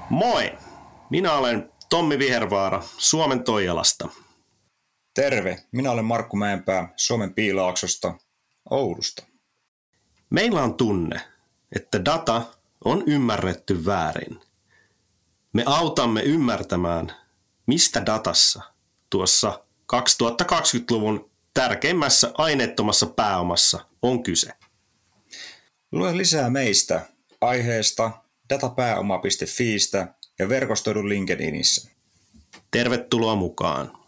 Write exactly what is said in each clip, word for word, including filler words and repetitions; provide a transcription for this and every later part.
Moi! Minä olen Tommi Vihervaara Suomen Toijalasta. Terve! Minä olen Markku Mäenpää Suomen Piilaaksosta, Oulusta. Meillä on tunne, että data on ymmärretty väärin. Me autamme ymmärtämään, mistä datassa tuossa kaksituhattakaksikymmentäluvun tärkeimmässä aineettomassa pääomassa on kyse. Lue lisää meistä aiheesta datapääoma piste fiistä ja verkostoidun LinkedInissä. Tervetuloa mukaan.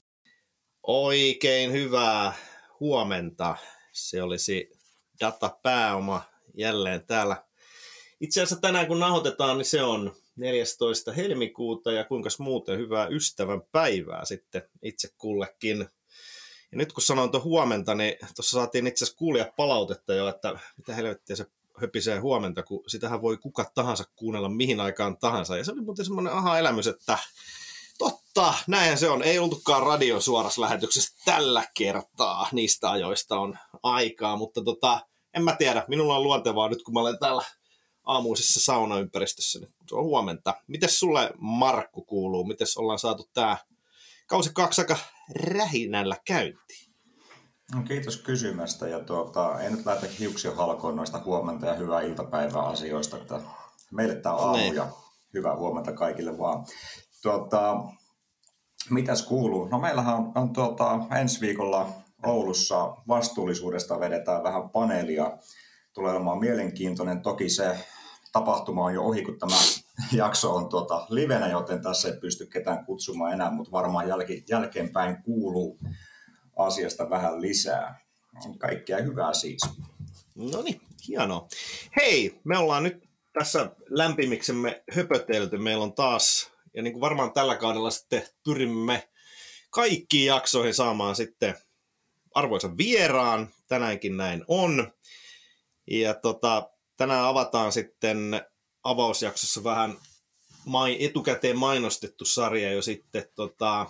Oikein hyvää huomenta. Se olisi datapääoma jälleen täällä. Itse asiassa tänään kun nauhoitetaan, niin se on neljästoista helmikuuta ja kuinkas muuten hyvää ystävän päivää sitten itse kullekin. Ja nyt kun sanoin tuon huomenta, niin tuossa saatiin itse asiassa kuulia palautetta jo, että mitä helvettiä se höpisee huomenta, kun sitähän voi kuka tahansa kuunnella mihin aikaan tahansa. Ja se oli muuten semmoinen aha-elämys, että totta, näinhän se on. Ei oltukaan radion suorassa lähetyksessä tällä kertaa. Niistä ajoista on aikaa, mutta tota, en mä tiedä. Minulla on luontevaa nyt, kun mä olen täällä aamuisessa saunaympäristössä. Niin se on huomenta. Mites sulle, Markku, kuuluu? Mites ollaan saatu tää kausi kaksi aika rähinällä käyntiin? No, kiitos kysymästä. Ja tuota, en nyt lähde hiuksia halkoon noista huomenta ja hyvää iltapäivää asioista. Että meille tää on aamu ne. Ja hyvää huomenta kaikille vaan. Tuota, mitäs kuuluu? No meillähän on, on tuota, ensi viikolla Oulussa vastuullisuudesta vedetään vähän paneelia. Tulee olemaan mielenkiintoinen. Toki se tapahtuma on jo ohi, kun tämä jakso on tuota livenä, joten tässä ei pysty ketään kutsumaan enää, mutta varmaan jälki, jälkeenpäin kuuluu asiasta vähän lisää. Kaikkea hyvää siis. No niin, hienoa. Hei, me ollaan nyt tässä lämpimiksemme höpötelty. Meillä on taas, ja niin kuin varmaan tällä kaudella sitten pyrimme kaikkiin jaksoihin saamaan sitten arvoisan vieraan. Tänäänkin näin on. Ja tota, tänään avataan sitten avausjaksossa vähän mai, etukäteen mainostettu sarja jo sitten. Tota,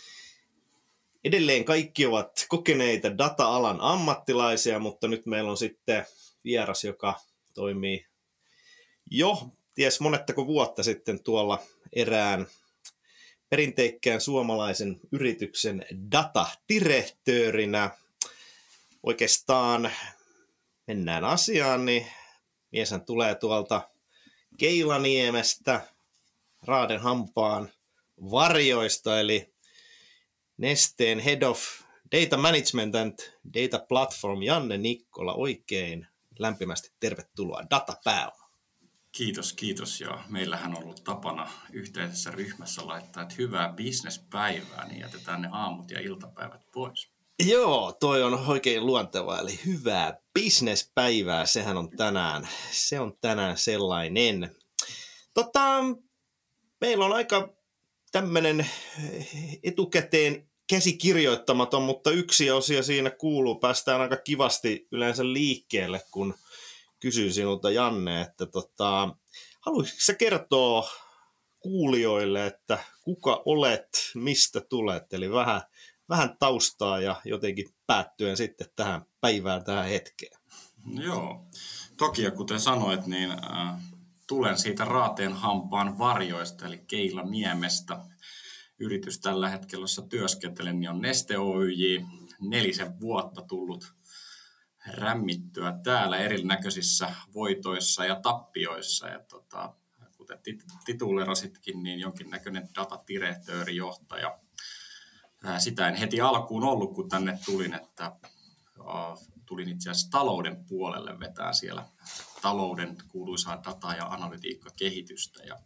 edelleen kaikki ovat kokeneita data-alan ammattilaisia, mutta nyt meillä on sitten vieras, joka toimii jo ties monettako vuotta sitten tuolla erään perinteikkään suomalaisen yrityksen datadirehtöörinä. Oikeastaan mennään asiaan, niin mieshän tulee tuolta Keilaniemestä, Raaden hampaan varjoista, eli Nesteen Head of Data Management and Data Platform Janne Nikkola. Oikein lämpimästi tervetuloa datapääoma. Kiitos, kiitos. Ja meillähän on ollut tapana yhteisessä ryhmässä laittaa, että hyvää bisnespäivää, niin jätetään ne aamut ja iltapäivät pois. Joo, toi on oikein luontevaa, eli hyvää bisnespäivää, sehän on tänään, se on tänään sellainen. Tota, meillä on aika tämmöinen etukäteen käsikirjoittamaton, mutta yksi osio siinä kuuluu, päästään aika kivasti yleensä liikkeelle, kun kysyy sinulta, Janne, että tota, haluaisitko sä kertoa kuulijoille, että kuka olet, mistä tulet, eli vähän Vähän taustaa ja jotenkin päättyen sitten tähän päivään, tähän hetkeen. Joo, toki ja kuten sanoit, niin äh, tulen siitä Raateen hampaan varjoista, eli Keilaniemestä. Yritys tällä hetkellä, jossa työskentelen, niin on Neste Oyj, nelisen vuotta tullut rämmittyä täällä erinäköisissä voitoissa ja tappioissa. Ja tota, kuten titulerasitkin, niin jonkinnäköinen datadirehtöörijohtaja. Sitä en heti alkuun ollut, kun tänne tulin, että tulin itse asiassa talouden puolelle vetää siellä talouden kuuluisaa data- ja analytiikkakehitystä. Ja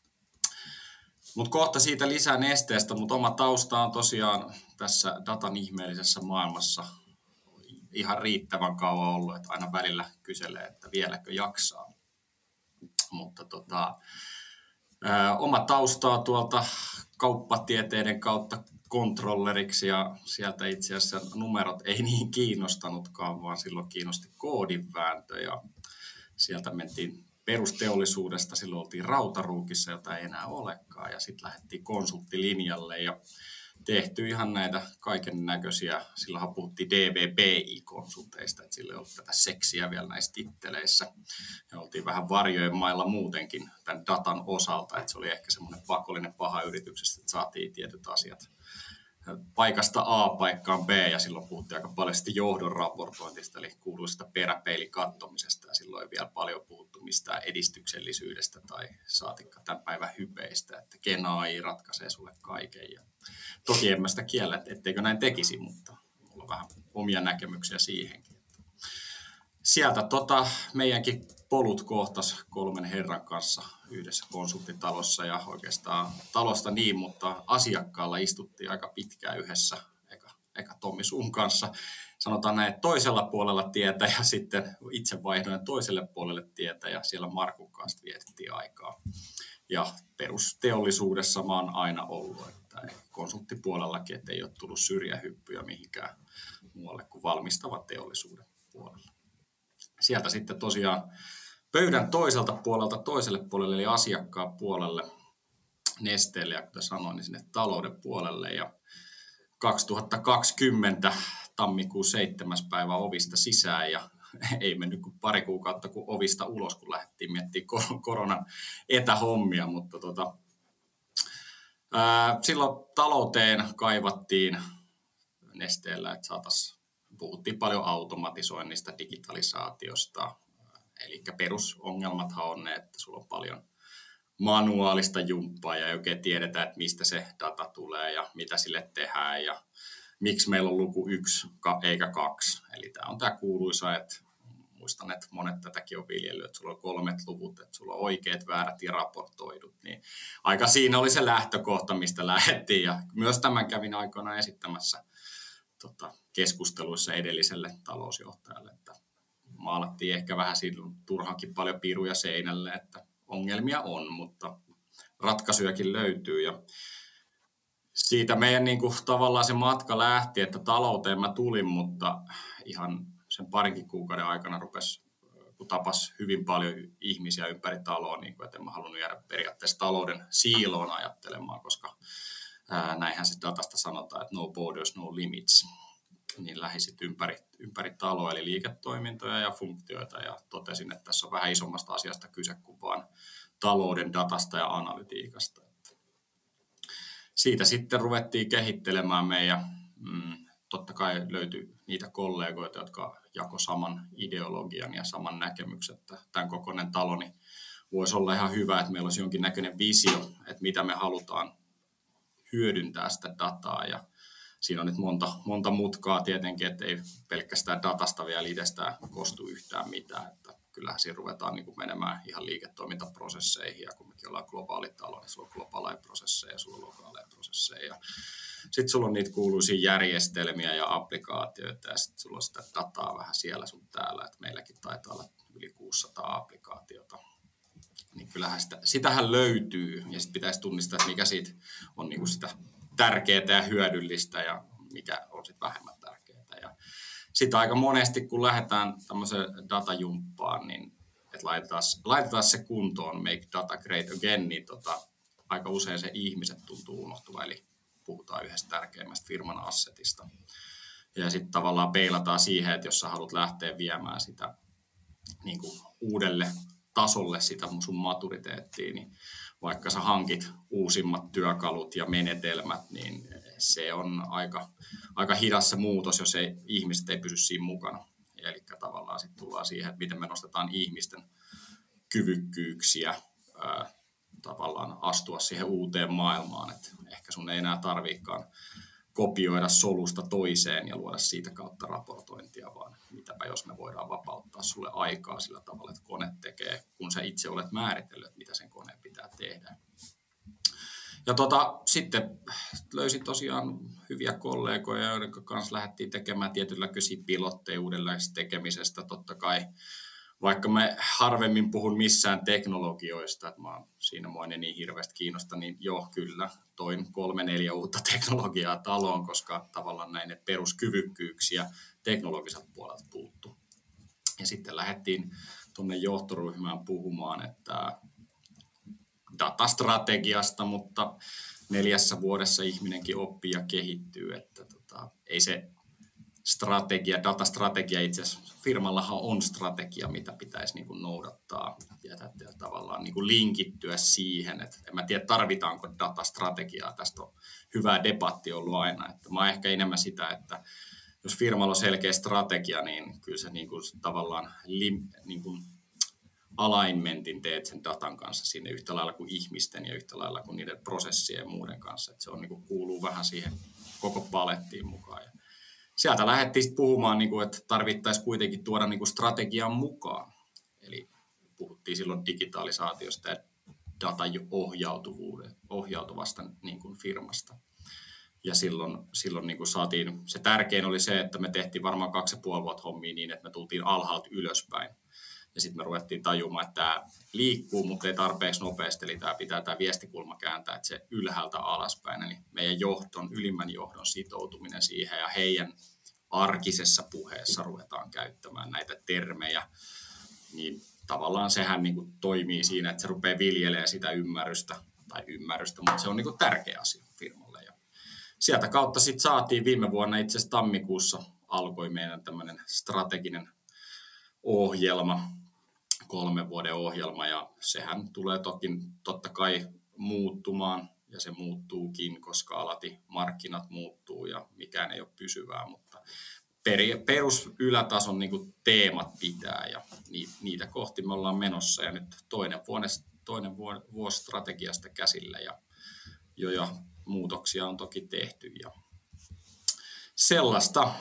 mutta kohta siitä lisää Nesteestä, mutta oma tausta on tosiaan tässä datan ihmeellisessä maailmassa ihan riittävän kauan ollut, että aina välillä kyselee, että vieläkö jaksaa. Mutta tota, ää, oma taustaa tuolta kauppatieteiden kautta kontrolleriksi ja sieltä itse asiassa numerot ei niin kiinnostanutkaan, vaan silloin kiinnosti koodinvääntö ja sieltä mentiin perusteollisuudesta, silloin oltiin Rautaruukissa, jota ei enää olekaan ja sitten lähdettiin konsulttilinjalle ja tehty ihan näitä kaiken näköisiä, silloinhan puhuttiin D V B I-konsulteista, että sillä ei ollut tätä seksiä vielä näissä titteleissä. Ja oltiin vähän varjojen mailla muutenkin tämän datan osalta, että se oli ehkä semmoinen pakollinen paha yrityksestä, että saatiin tietyt asiat paikasta A paikkaan B, ja silloin puhuttiin aika paljon sitten johdon raportointista, eli kuuluisesta peräpeilin kattomisesta, ja silloin ei vielä paljon puhuttu mistään edistyksellisyydestä tai saatikka tämän päivän hypeistä, että Gen A I ratkaisee sulle kaiken. Ja toki en mä sitä kiellä, etteikö näin tekisi, mutta mulla on vähän omia näkemyksiä siihenkin. Sieltä tota, meidänkin polut kohtas kolmen herran kanssa yhdessä konsulttitalossa ja oikeastaan talosta niin, mutta asiakkaalla istuttiin aika pitkään yhdessä, eka, eka Tommi sun kanssa. Sanotaan näin, että toisella puolella tietä ja sitten itse vaihdoin toiselle puolelle tietä ja siellä Markun kanssa vietettiin aikaa. Ja perusteollisuudessa mä oon aina ollut, että konsulttipuolellakin, että ei ole tullut syrjähyppyjä mihinkään muualle kuin valmistavan teollisuuden puolella. Sieltä sitten tosiaan pöydän toiselta puolelta toiselle puolelle, eli asiakkaan puolelle, Nesteelle, ja kuten sanoin, niin sinne talouden puolelle. Ja kaksituhattakaksikymmentä tammikuun seitsemäs päivä ovista sisään, ja ei mennyt kuin pari kuukautta kuin ovista ulos, kun lähdettiin miettimään koronan etähommia, mutta tota, ää, silloin talouteen kaivattiin Nesteellä, että saataisiin, puhuttiin paljon automatisoinnista, digitalisaatiosta, eli perusongelmathan on ne, että sulla on paljon manuaalista jumppaa ja ei oikein tiedetä, että mistä se data tulee ja mitä sille tehdään ja miksi meillä on luku yksi eikä kaksi. Eli tämä on tämä kuuluisa, että muistan, että monet tätäkin on viljellyt, että sulla on kolmet luvut, että sulla on oikeat, väärät ja raportoidut. Niin aika siinä oli se lähtökohta, mistä lähdettiin ja myös tämän kävin aikoinaan esittämässä tota, keskusteluissa edelliselle talousjohtajalle, että maalattiin ehkä vähän silloin turhankin paljon piruja seinälle, että ongelmia on, mutta ratkaisujakin löytyy. Ja siitä meidän niin kuin, tavallaan se matka lähti, että talouteen mä tulin, mutta ihan sen parinkin kuukauden aikana rupesi, kun tapas hyvin paljon ihmisiä ympäri taloa, niin kuin, että en mä halunnut jäädä periaatteessa talouden siiloon ajattelemaan, koska ää, näinhän se datasta sanotaan, että no borders, no limits. Niin lähisit ympäri, ympäri taloa, eli liiketoimintoja ja funktioita, ja totesin, että tässä on vähän isommasta asiasta kyse kuin vaan talouden datasta ja analytiikasta. Siitä sitten ruvettiin kehittelemään meidän, mm, totta kai löytyi niitä kollegoita, jotka jako saman ideologian ja saman näkemyksen, että tämän kokoinen talo niin voisi olla ihan hyvä, että meillä olisi jonkinnäköinen visio, että mitä me halutaan hyödyntää sitä dataa, ja siinä on nyt monta, monta mutkaa tietenkin, että ei pelkästään datasta vielä itsestään kostu yhtään mitään. Että kyllähän siinä ruvetaan niin kuin menemään ihan liiketoimintaprosesseihin, ja kun mekin ollaan globaali talo, niin sulla on globaaleja prosesseja ja sulla on lokaaleja prosesseja. Sitten sulla on niitä kuuluisia järjestelmiä ja applikaatioita, ja sitten sulla on sitä dataa vähän siellä sun täällä, että meilläkin taitaa olla yli kuusisataa applikaatiota. Niin kyllähän sitä, sitähän löytyy, ja sitten pitäisi tunnistaa, että mikä siitä on niin kuin sitä tärkeää ja hyödyllistä ja mikä on sitten vähemmän tärkeää. Ja sitten aika monesti, kun lähdetään tämmöiseen datajumppaan, niin että laitetaan, laitetaan se kuntoon, make data great again, niin tota, aika usein se ihmiset tuntuu unohtuva, eli puhutaan yhdestä tärkeimmästä firman assetista. Ja sitten tavallaan peilataan siihen, että jos sä haluat lähteä viemään sitä niin kuin uudelle tasolle sitä sun maturiteettia, niin vaikka sä hankit uusimmat työkalut ja menetelmät, niin se on aika, aika hidas se muutos, jos ei, ihmiset ei pysy siinä mukana. Eli tavallaan sitten tullaan siihen, että miten me nostetaan ihmisten kyvykkyyksiä ää, tavallaan astua siihen uuteen maailmaan. Et ehkä sun ei enää tarviikaan kopioida solusta toiseen ja luoda siitä kautta raportointia, vaan mitäpä jos me voidaan vapauttaa sulle aikaa sillä tavalla, että kone tekee, kun sä itse olet määritellyt, että mitä sen koneen pitää tehdä. Ja tota, sitten löysin tosiaan hyviä kollegoja, joiden kanssa lähdettiin tekemään tietynlaisia pilotteja uudenlaisesta tekemisestä. Totta kai, vaikka mä harvemmin puhun missään teknologioista, että mä oon siinä mua ne niin hirveästi kiinnosta, niin joo, kyllä, toin kolme neljä uutta teknologiaa taloon, koska tavallaan näin peruskyvykkyyksiä teknologiselta puolelta puuttuu. Ja sitten lähdettiin tuonne johtoryhmään puhumaan, että datastrategiasta, mutta neljässä vuodessa ihminenkin oppii ja kehittyy, että tota, ei se strategia, datastrategia itse asiassa, firmallahan on strategia, mitä pitäisi niin kuin noudattaa ja, ja tavallaan niin kuin linkittyä siihen, että en mä tiedä tarvitaanko datastrategiaa, tästä on hyvä debatti ollut aina, että mä oon ehkä enemmän sitä, että jos firmalla on selkeä strategia, niin kyllä se niin kuin tavallaan lim, niin kuin alignmentin teet sen datan kanssa sinne yhtä lailla kuin ihmisten ja yhtä lailla kuin niiden prosessien ja muiden kanssa, että se on, niin kuin, kuuluu vähän siihen koko palettiin mukaan. Ja sieltä lähdettiin puhumaan, että tarvittaisiin kuitenkin tuoda strategian mukaan. Eli puhuttiin silloin digitalisaatiosta ja data-ohjautuvasta niin kuin firmasta. Ja silloin, silloin niin kuin saatiin, se tärkein oli se, että me tehtiin varmaan kaksi ja puoli vuotta hommia niin, että me tultiin alhaalta ylöspäin. Ja sitten me ruvettiin tajumaan, että tämä liikkuu, mutta ei tarpeeksi nopeasti. Eli tämä pitää tämä viestikulma kääntää, että se ylhäältä alaspäin. Eli meidän johdon, ylimmän johdon sitoutuminen siihen ja heidän arkisessa puheessa ruvetaan käyttämään näitä termejä, niin tavallaan sehän niin kuin toimii siinä, että se rupeaa viljelemään sitä ymmärrystä, tai ymmärrystä, mutta se on niin kuin tärkeä asia firmalle. Ja sieltä kautta sitten saatiin viime vuonna, itse asiassa tammikuussa alkoi meidän tämmöinen strateginen ohjelma, kolmen vuoden ohjelma, ja sehän tulee toki totta kai muuttumaan, ja se muuttuukin, koska alati markkinat muuttuu ja mikään ei ole pysyvää, mutta perus ylätason niin kuin teemat pitää ja niitä kohti me ollaan menossa ja nyt toinen, vuosi, toinen vuosi strategiasta käsillä ja jo ja muutoksia on toki tehty ja sellaista.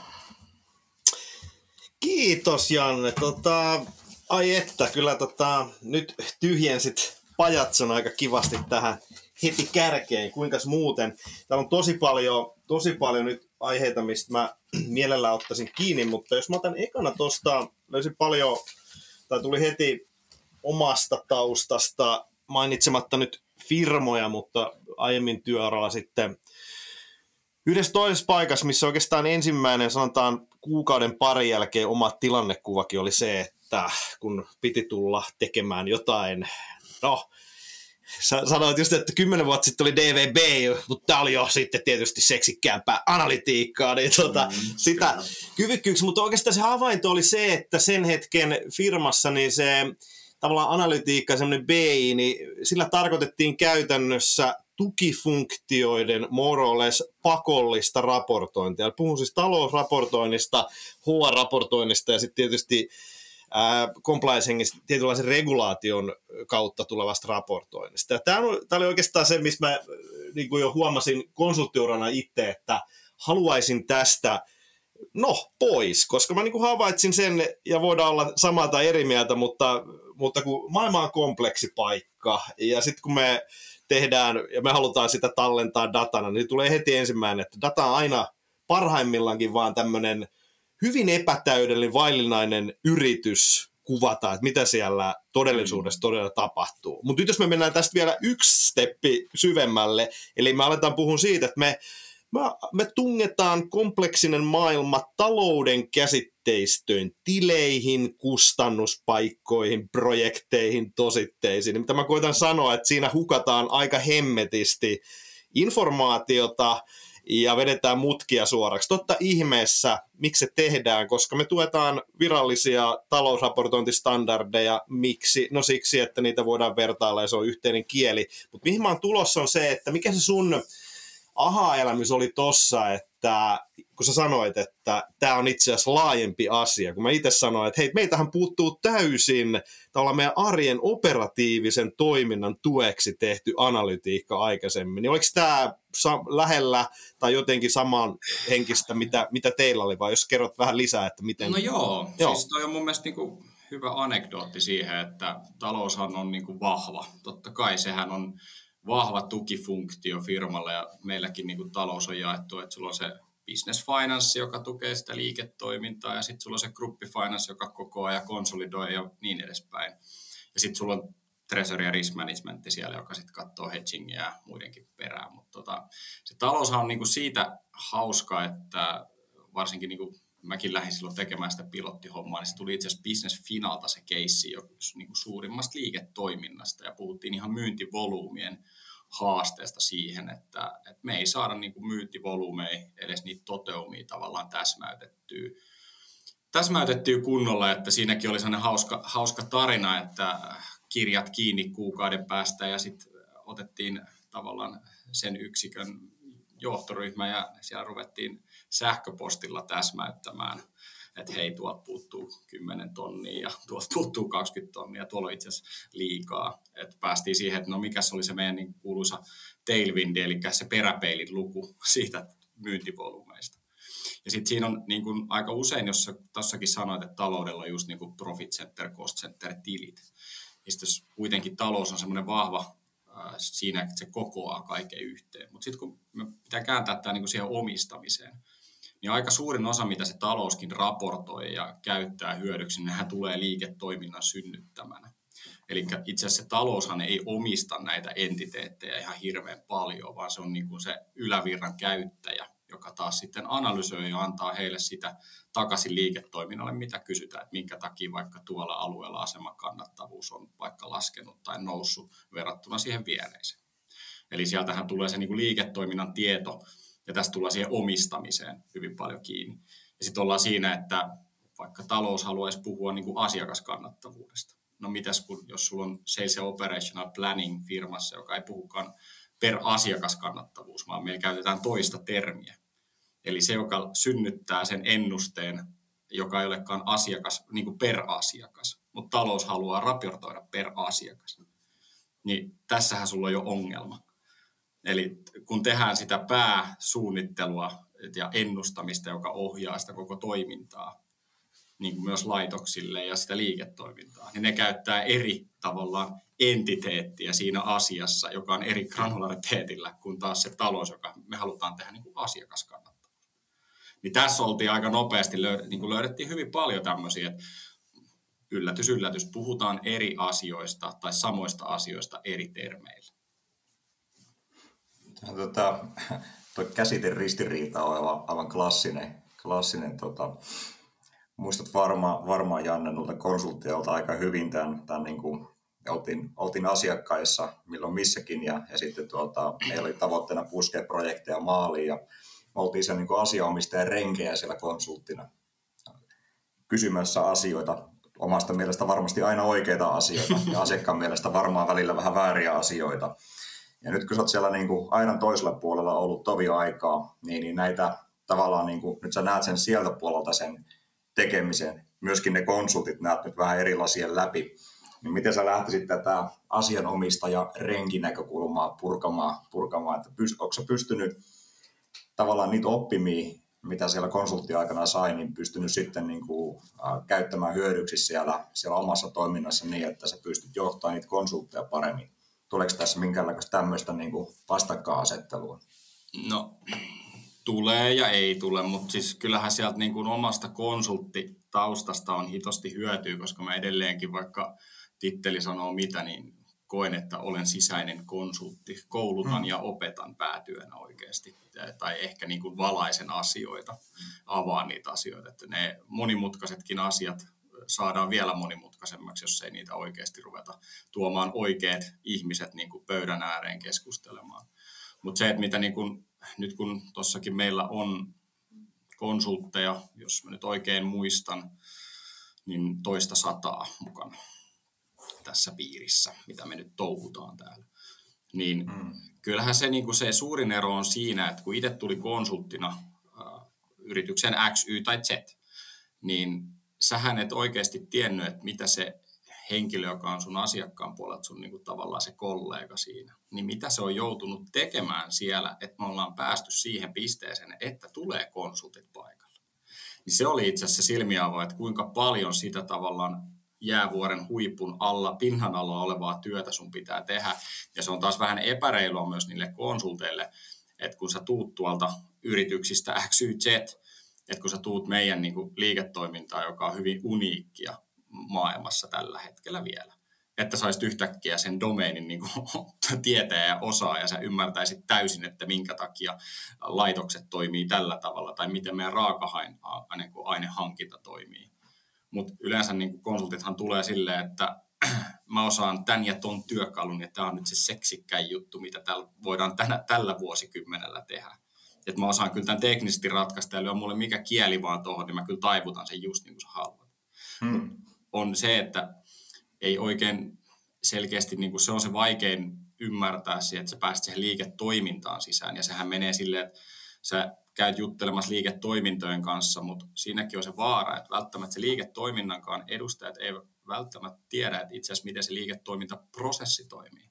Kiitos Janne. Tota, ai että, kyllä tota, nyt tyhjensit pajatson aika kivasti tähän heti kärkeen, kuinkas muuten. Täällä on tosi paljon, tosi paljon nyt aiheita, mistä mä mielellään ottaisin kiinni, mutta jos mä otan ekana tosta, löysin paljon, tai tuli heti omasta taustasta, mainitsematta nyt firmoja, mutta aiemmin työuralla sitten yhdessä toisessa paikassa, missä oikeastaan ensimmäinen, sanotaan kuukauden parin jälkeen oma tilannekuvakin oli se, että kun piti tulla tekemään jotain, no, sä sanoit just, että kymmenen vuotta sitten oli D V B, mutta tämä oli jo sitten tietysti seksikkäämpää analytiikkaa, niin tuota, mm, sitä kyvykkyyksi, mutta oikeastaan se havainto oli se, että sen hetken firmassa niin se tavallaan analytiikka, semmoinen B I, niin sillä tarkoitettiin käytännössä tukifunktioiden more or less pakollista raportointia. Puhun siis talousraportoinnista, H R-raportoinnista ja sitten tietysti compliancingista, tietynlaisen regulaation kautta tulevasta raportoinnista. Tämä oli oikeastaan se, missä mä niin kuin jo huomasin konsulttiurana itse, että haluaisin tästä no pois, koska mä niin kuin havaitsin sen, ja voidaan olla samaa tai eri mieltä, mutta, mutta kun maailma on kompleksi paikka, ja sitten kun me tehdään, ja me halutaan sitä tallentaa datana, niin tulee heti ensimmäinen, että data on aina parhaimmillaankin vaan tämmöinen hyvin epätäydellinen, vaillinainen yritys kuvata, että mitä siellä todellisuudessa todella tapahtuu. Mutta nyt jos me mennään tästä vielä yksi steppi syvemmälle, eli me aletaan puhua siitä, että me, me, me tungetaan kompleksinen maailma talouden käsitteistöön, tileihin, kustannuspaikkoihin, projekteihin, tositteisiin. Mitä mä koitan sanoa, että siinä hukataan aika hemmetisti informaatiota, ja vedetään mutkia suoraksi. Totta ihmeessä, miksi se tehdään, koska me tuetaan virallisia talousraportointistandardeja. Miksi? No siksi, että niitä voidaan vertailla ja se on yhteinen kieli. Mutta mihin mä oon tulossa on se, että mikä se sun aha-elämys oli tossa, että kun sä sanoit, että tämä on itse asiassa laajempi asia, kun mä itse sanoin, että hei, meitähän puuttuu täysin tavallaan meidän arjen operatiivisen toiminnan tueksi tehty analytiikka aikaisemmin, niin oliko tämä lähellä tai jotenkin samanhenkistä, mitä, mitä teillä oli, vai jos kerrot vähän lisää, että miten... No joo, joo. Siis toi on mun mielestä niinku hyvä anekdootti siihen, että taloushan on niinku vahva. Totta kai sehän on vahva tukifunktio firmalle ja meilläkin niin kuin talous on jaettu, että sulla on se business finance, joka tukee sitä liiketoimintaa ja sitten sulla on se gruppi finance, joka koko ajan konsolidoi ja niin edespäin. Ja sitten sulla on treasury ja risk management siellä, joka sitten katsoo hedgingia ja muidenkin perään. Mutta tota, se taloushan on niin kuin siitä hauska, että varsinkin niin kuin mäkin lähdin silloin tekemään sitä pilottihommaa, niin se tuli itse asiassa Business Finalta se keissi niin kuin suurimmasta liiketoiminnasta ja puhuttiin ihan myyntivolyymien haasteesta siihen, että, että me ei saada niin kuin myyntivolyymeja, edes niitä toteumia tavallaan täsmäytettyä. Täsmäytettyä kunnolla, että siinäkin oli sellainen hauska, hauska tarina, että kirjat kiinni kuukauden päästä ja sitten otettiin tavallaan sen yksikön johtoryhmä ja siellä ruvettiin sähköpostilla täsmäyttämään, että hei, tuolta puuttuu kymmenen tonnia ja tuolta puuttuu kaksikymmentä tonnia, tuolla on itse asiassa liikaa. Että päästiin siihen, että no mikä se oli se meidän niin kuuluisa tailwind, eli se peräpeilin luku siitä myyntivolyymeista. Ja sitten siinä on niin kuin aika usein, jos tuossakin sanoit, että taloudella on just niin kuin profit center, cost center, tilit. Ja sitten jos kuitenkin talous on semmoinen vahva äh, siinä, että se kokoaa kaiken yhteen. Mutta sitten kun me pitää kääntää tämä niin kuin siihen omistamiseen, niin aika suurin osa, mitä se talouskin raportoi ja käyttää hyödyksi, niin nehän tulee liiketoiminnan synnyttämänä. Eli itse asiassa se taloushan ei omista näitä entiteettejä ihan hirveän paljon, vaan se on niin kuin se ylävirran käyttäjä, joka taas sitten analysoi ja antaa heille sitä takaisin liiketoiminnalle, mitä kysytään, että minkä takia vaikka tuolla alueella asemakannattavuus on vaikka laskenut tai noussut verrattuna siihen viereiseen. Eli sieltähän tulee se niin kuin liiketoiminnan tieto, ja tästä tullaan siihen omistamiseen hyvin paljon kiinni. Ja sitten ollaan siinä, että vaikka talous haluaisi puhua niin kuin asiakaskannattavuudesta. No mitäs, kun, jos sulla on Sales and Operational Planning firmassa, joka ei puhukaan per asiakaskannattavuus, vaan meillä käytetään toista termiä. Eli se, joka synnyttää sen ennusteen, joka ei olekaan asiakas, niin kuin per asiakas, mutta talous haluaa raportoida per asiakas. Niin tässähän sulla on jo ongelma. Eli kun tehdään sitä pääsuunnittelua ja ennustamista, joka ohjaa sitä koko toimintaa, niin kuin myös laitoksille ja sitä liiketoimintaa, niin ne käyttää eri tavallaan entiteettiä siinä asiassa, joka on eri granulariteetillä, kuin taas se talous, joka me halutaan tehdä niin kuin asiakaskannattavuus. Niin tässä oltiin aika nopeasti, löydettiin, niin kuin löydettiin hyvin paljon tämmöisiä, että yllätys, yllätys, puhutaan eri asioista tai samoista asioista eri termeillä. Tota, tuo käsite ristiriita on aivan, aivan klassinen. klassinen tota, muistat varmaan varma, Janne noilta konsulttiolta aika hyvin tämän, tämän niin kuin, oltiin, oltiin asiakkaissa milloin missäkin ja, ja sitten tuota, meillä oli tavoitteena puskea projekteja maaliin ja me oltiin se niin kuin asianomistajan renkejä siellä konsulttina kysymässä asioita. Omasta mielestä varmasti aina oikeita asioita ja asiakkaan mielestä varmaan välillä vähän vääriä asioita. Ja nyt kun sä oot siellä niin kuin aidan toisella puolella ollut tovi aikaa, niin, niin näitä tavallaan, niin kuin, nyt sä näet sen sieltä puolelta sen tekemisen, myöskin ne konsultit näet nyt vähän eri lasien läpi, niin miten sä lähtisit tätä asianomistaja renkinäkökulmaa purkamaan, purkamaan että pyst, onko sä pystynyt tavallaan niitä oppimia, mitä siellä konsulttiaikana sai, niin pystynyt sitten niin kuin, äh, käyttämään hyödyksi siellä, siellä omassa toiminnassa niin, että sä pystyt johtamaan niitä konsultteja paremmin. Tuleeko tässä minkäänlaista tämmöistä niin kuin vastakkainasettelua? No, tulee ja ei tule, mutta siis kyllähän sieltä niin kuin omasta konsulttitaustasta on hitosti hyötyä, koska mä edelleenkin, vaikka titteli sanoo mitä, niin koen, että olen sisäinen konsultti. Koulutan hmm. ja opetan päätyönä oikeasti. Tai ehkä niin kuin valaisen asioita, avaan niitä asioita. Että ne monimutkaisetkin asiat saadaan vielä monimutkaisemmaksi, jos ei niitä oikeasti ruveta tuomaan oikeat ihmiset niin kuin pöydän ääreen keskustelemaan. Mutta se, että mitä niin kuin, nyt kun tuossakin meillä on konsultteja, jos mä nyt oikein muistan, niin toista sataa mukana tässä piirissä, mitä me nyt touhutaan täällä. Niin mm. kyllähän se, niin kuin se suurin ero on siinä, että kun itse tuli konsulttina äh, yrityksen X, Y tai Z, niin sähän et oikeasti tiennyt, että mitä se henkilö, joka on sun asiakkaan puolelta, sun niin kuin tavallaan se kollega siinä, niin mitä se on joutunut tekemään siellä, että me ollaan päästy siihen pisteeseen, että tulee konsultit paikalle. Niin se oli itse asiassa silmiava, että kuinka paljon sitä tavallaan jäävuoren huipun alla, pinnan alla olevaa työtä sun pitää tehdä. Ja se on taas vähän epäreilua myös niille konsulteille, että kun sä tuut tuolta yrityksistä X, Y, Z, että kun sä tuut meidän niin kuin liiketoimintaan, joka on hyvin uniikkia maailmassa tällä hetkellä vielä, että sä olisit yhtäkkiä sen domeinin niin kuin tietäjä ja osaa ja sä ymmärtäisit täysin, että minkä takia laitokset toimii tällä tavalla tai miten meidän raaka-ainehankinta toimii. Mutta yleensä niin konsultithan tulee silleen, että mä osaan tän ja ton työkalun, ja tämä on nyt se seksikkäin juttu, mitä tällä, voidaan tänä, tällä vuosikymmenellä tehdä. Että mä osaan kyllä tämän teknisesti ratkaista, ja lyö mulle mikä kieli vaan tuohon, niin mä kyllä taivutan sen just niin kuin sä haluat. Hmm. On se, että ei oikein selkeästi, niin kuin se on se vaikein ymmärtää se, että sä pääset siihen liiketoimintaan sisään, ja sehän menee silleen, että sä käyt juttelemassa liiketoimintojen kanssa, mutta siinäkin on se vaara, että välttämättä se liiketoiminnankaan edustajat eivät välttämättä tiedä, että itse asiassa miten se liiketoimintaprosessi toimii.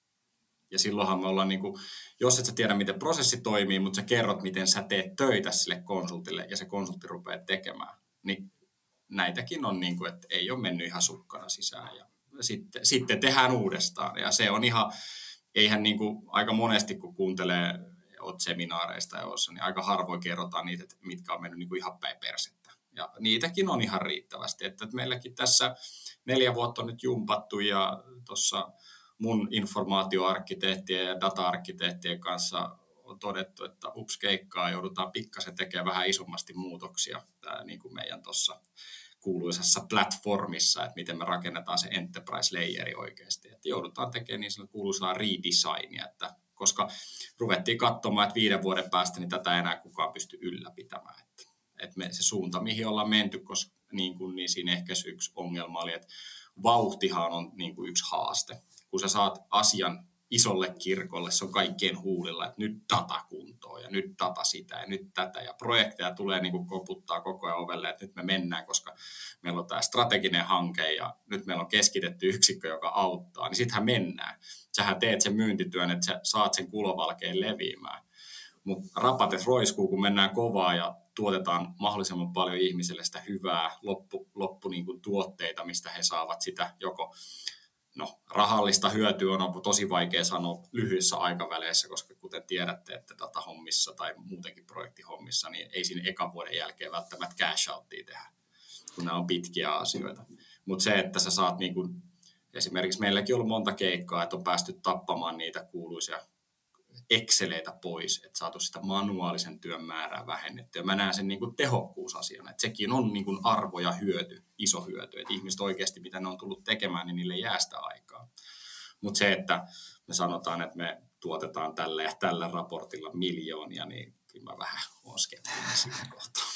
Ja silloinhan me ollaan, niin kuin, jos et sä tiedä, miten prosessi toimii, mutta sä kerrot, miten sä teet töitä sille konsultille, ja se konsultti rupeaa tekemään, niin näitäkin on, niin kuin, että ei ole mennyt ihan sukkana sisään, ja sitten, sitten tehdään uudestaan. Ja se on ihan, eihän niin kuin, aika monesti, kun kuuntelee oot seminaareista joissa, niin aika harvoin kerrotaan niitä, että mitkä on mennyt niin kuin ihan päin persettä. Ja niitäkin on ihan riittävästi. Että meilläkin tässä neljä vuotta on nyt jumpattu, ja tuossa mun informaatioarkkitehtien ja data-arkkitehtien kanssa on todettu, että ups keikkaa, joudutaan pikkasen tekemään vähän isommasti muutoksia tää, niin kuin meidän tuossa kuuluisassa platformissa, että miten me rakennetaan se enterprise-layeri oikeasti. Että joudutaan tekemään niin sellainen kuuluisaa redesignia, että koska ruvettiin katsomaan, että viiden vuoden päästä niin tätä ei enää kukaan pysty ylläpitämään. Että, että me, se suunta, mihin ollaan menty, koska niin, kuin, niin siinä ehkä se yksi ongelma oli, että vauhtihan on niin kuin yksi haaste. Kun sä saat asian isolle kirkolle, se on kaikkien huulilla, että nyt data kuntoon ja nyt data sitä ja nyt tätä. Ja projekteja tulee niin kuin koputtaa koko ajan ovelle, että nyt me mennään, koska meillä on tämä strateginen hanke ja nyt meillä on keskitetty yksikkö, joka auttaa. Niin sittenhän mennään. Sähän teet sen myyntityön, että sä saat sen kulovalkeen leviämään. Mutta rapatet roiskuu, kun mennään kovaa ja tuotetaan mahdollisimman paljon ihmisille sitä hyvää loppu, loppu niin kuin tuotteita, mistä he saavat sitä joko no, rahallista hyötyä on tosi vaikea sanoa lyhyissä aikaväleissä, koska kuten tiedätte, että datahommissa tai muutenkin projektihommissa, niin ei siinä ekan vuoden jälkeen välttämättä cash outtia tehdä, kun nämä on pitkiä asioita. Mutta se, että sä saat niin kuin, esimerkiksi meilläkin on ollut monta keikkaa, että on päästy tappamaan niitä kuuluisia Exceleitä pois, että saatu sitä manuaalisen työn määrää vähennettyä. Mä näen sen niin kuin tehokkuusasiana, että sekin on niin kuin arvo ja hyöty, iso hyöty, että ihmiset oikeasti, mitä ne on tullut tekemään, niin niille jää sitä aikaa. Mutta se, että me sanotaan, että me tuotetaan tällä ja tällä raportilla miljoonia, niin kyllä mä vähän olen skeptinen siinä kohtaa.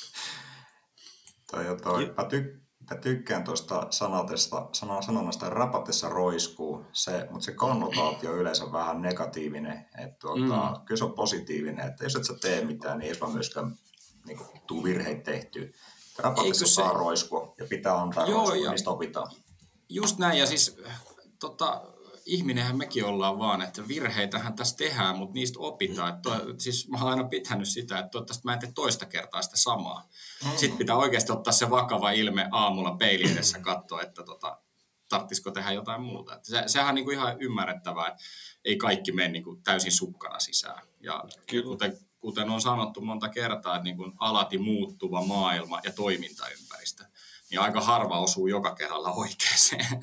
Toi, toi. Mä, ty- mä tykkään tuosta sanatesta, sanonnasta rapatessa roiskuu, se, mutta se konnotaatio on yleensä vähän negatiivinen. Että tuota, mm. Kyllä se on positiivinen, että jos et sä tee mitään, niin ei vaan myöskään niin kuin, tuu virheitä tehtyä. Rapatessa saa se roiskua ja pitää antaa Joo, roiskua, niistä opitaan. Just näin, ja siis tota, ihminenhän mekin ollaan vaan, että virheitähän tässä tehdään, mutta niistä opitaan. Että, siis mä oon aina pitänyt sitä, että toivottavasti mä en tee toista kertaa sitä samaa. Mm-hmm. Sitten pitää oikeasti ottaa se vakava ilme aamulla peilin edessä katsoa, että tota, tarvitsisiko tehdä jotain muuta. Että se, sehän on niin kuin ihan ymmärrettävää, että ei kaikki mene niin kuin täysin sukkana sisään. Ja kuten, kuten on sanottu monta kertaa, että niin kuin alati muuttuva maailma ja toimintaympäristö, niin aika harva osuu joka kerralla oikeeseen.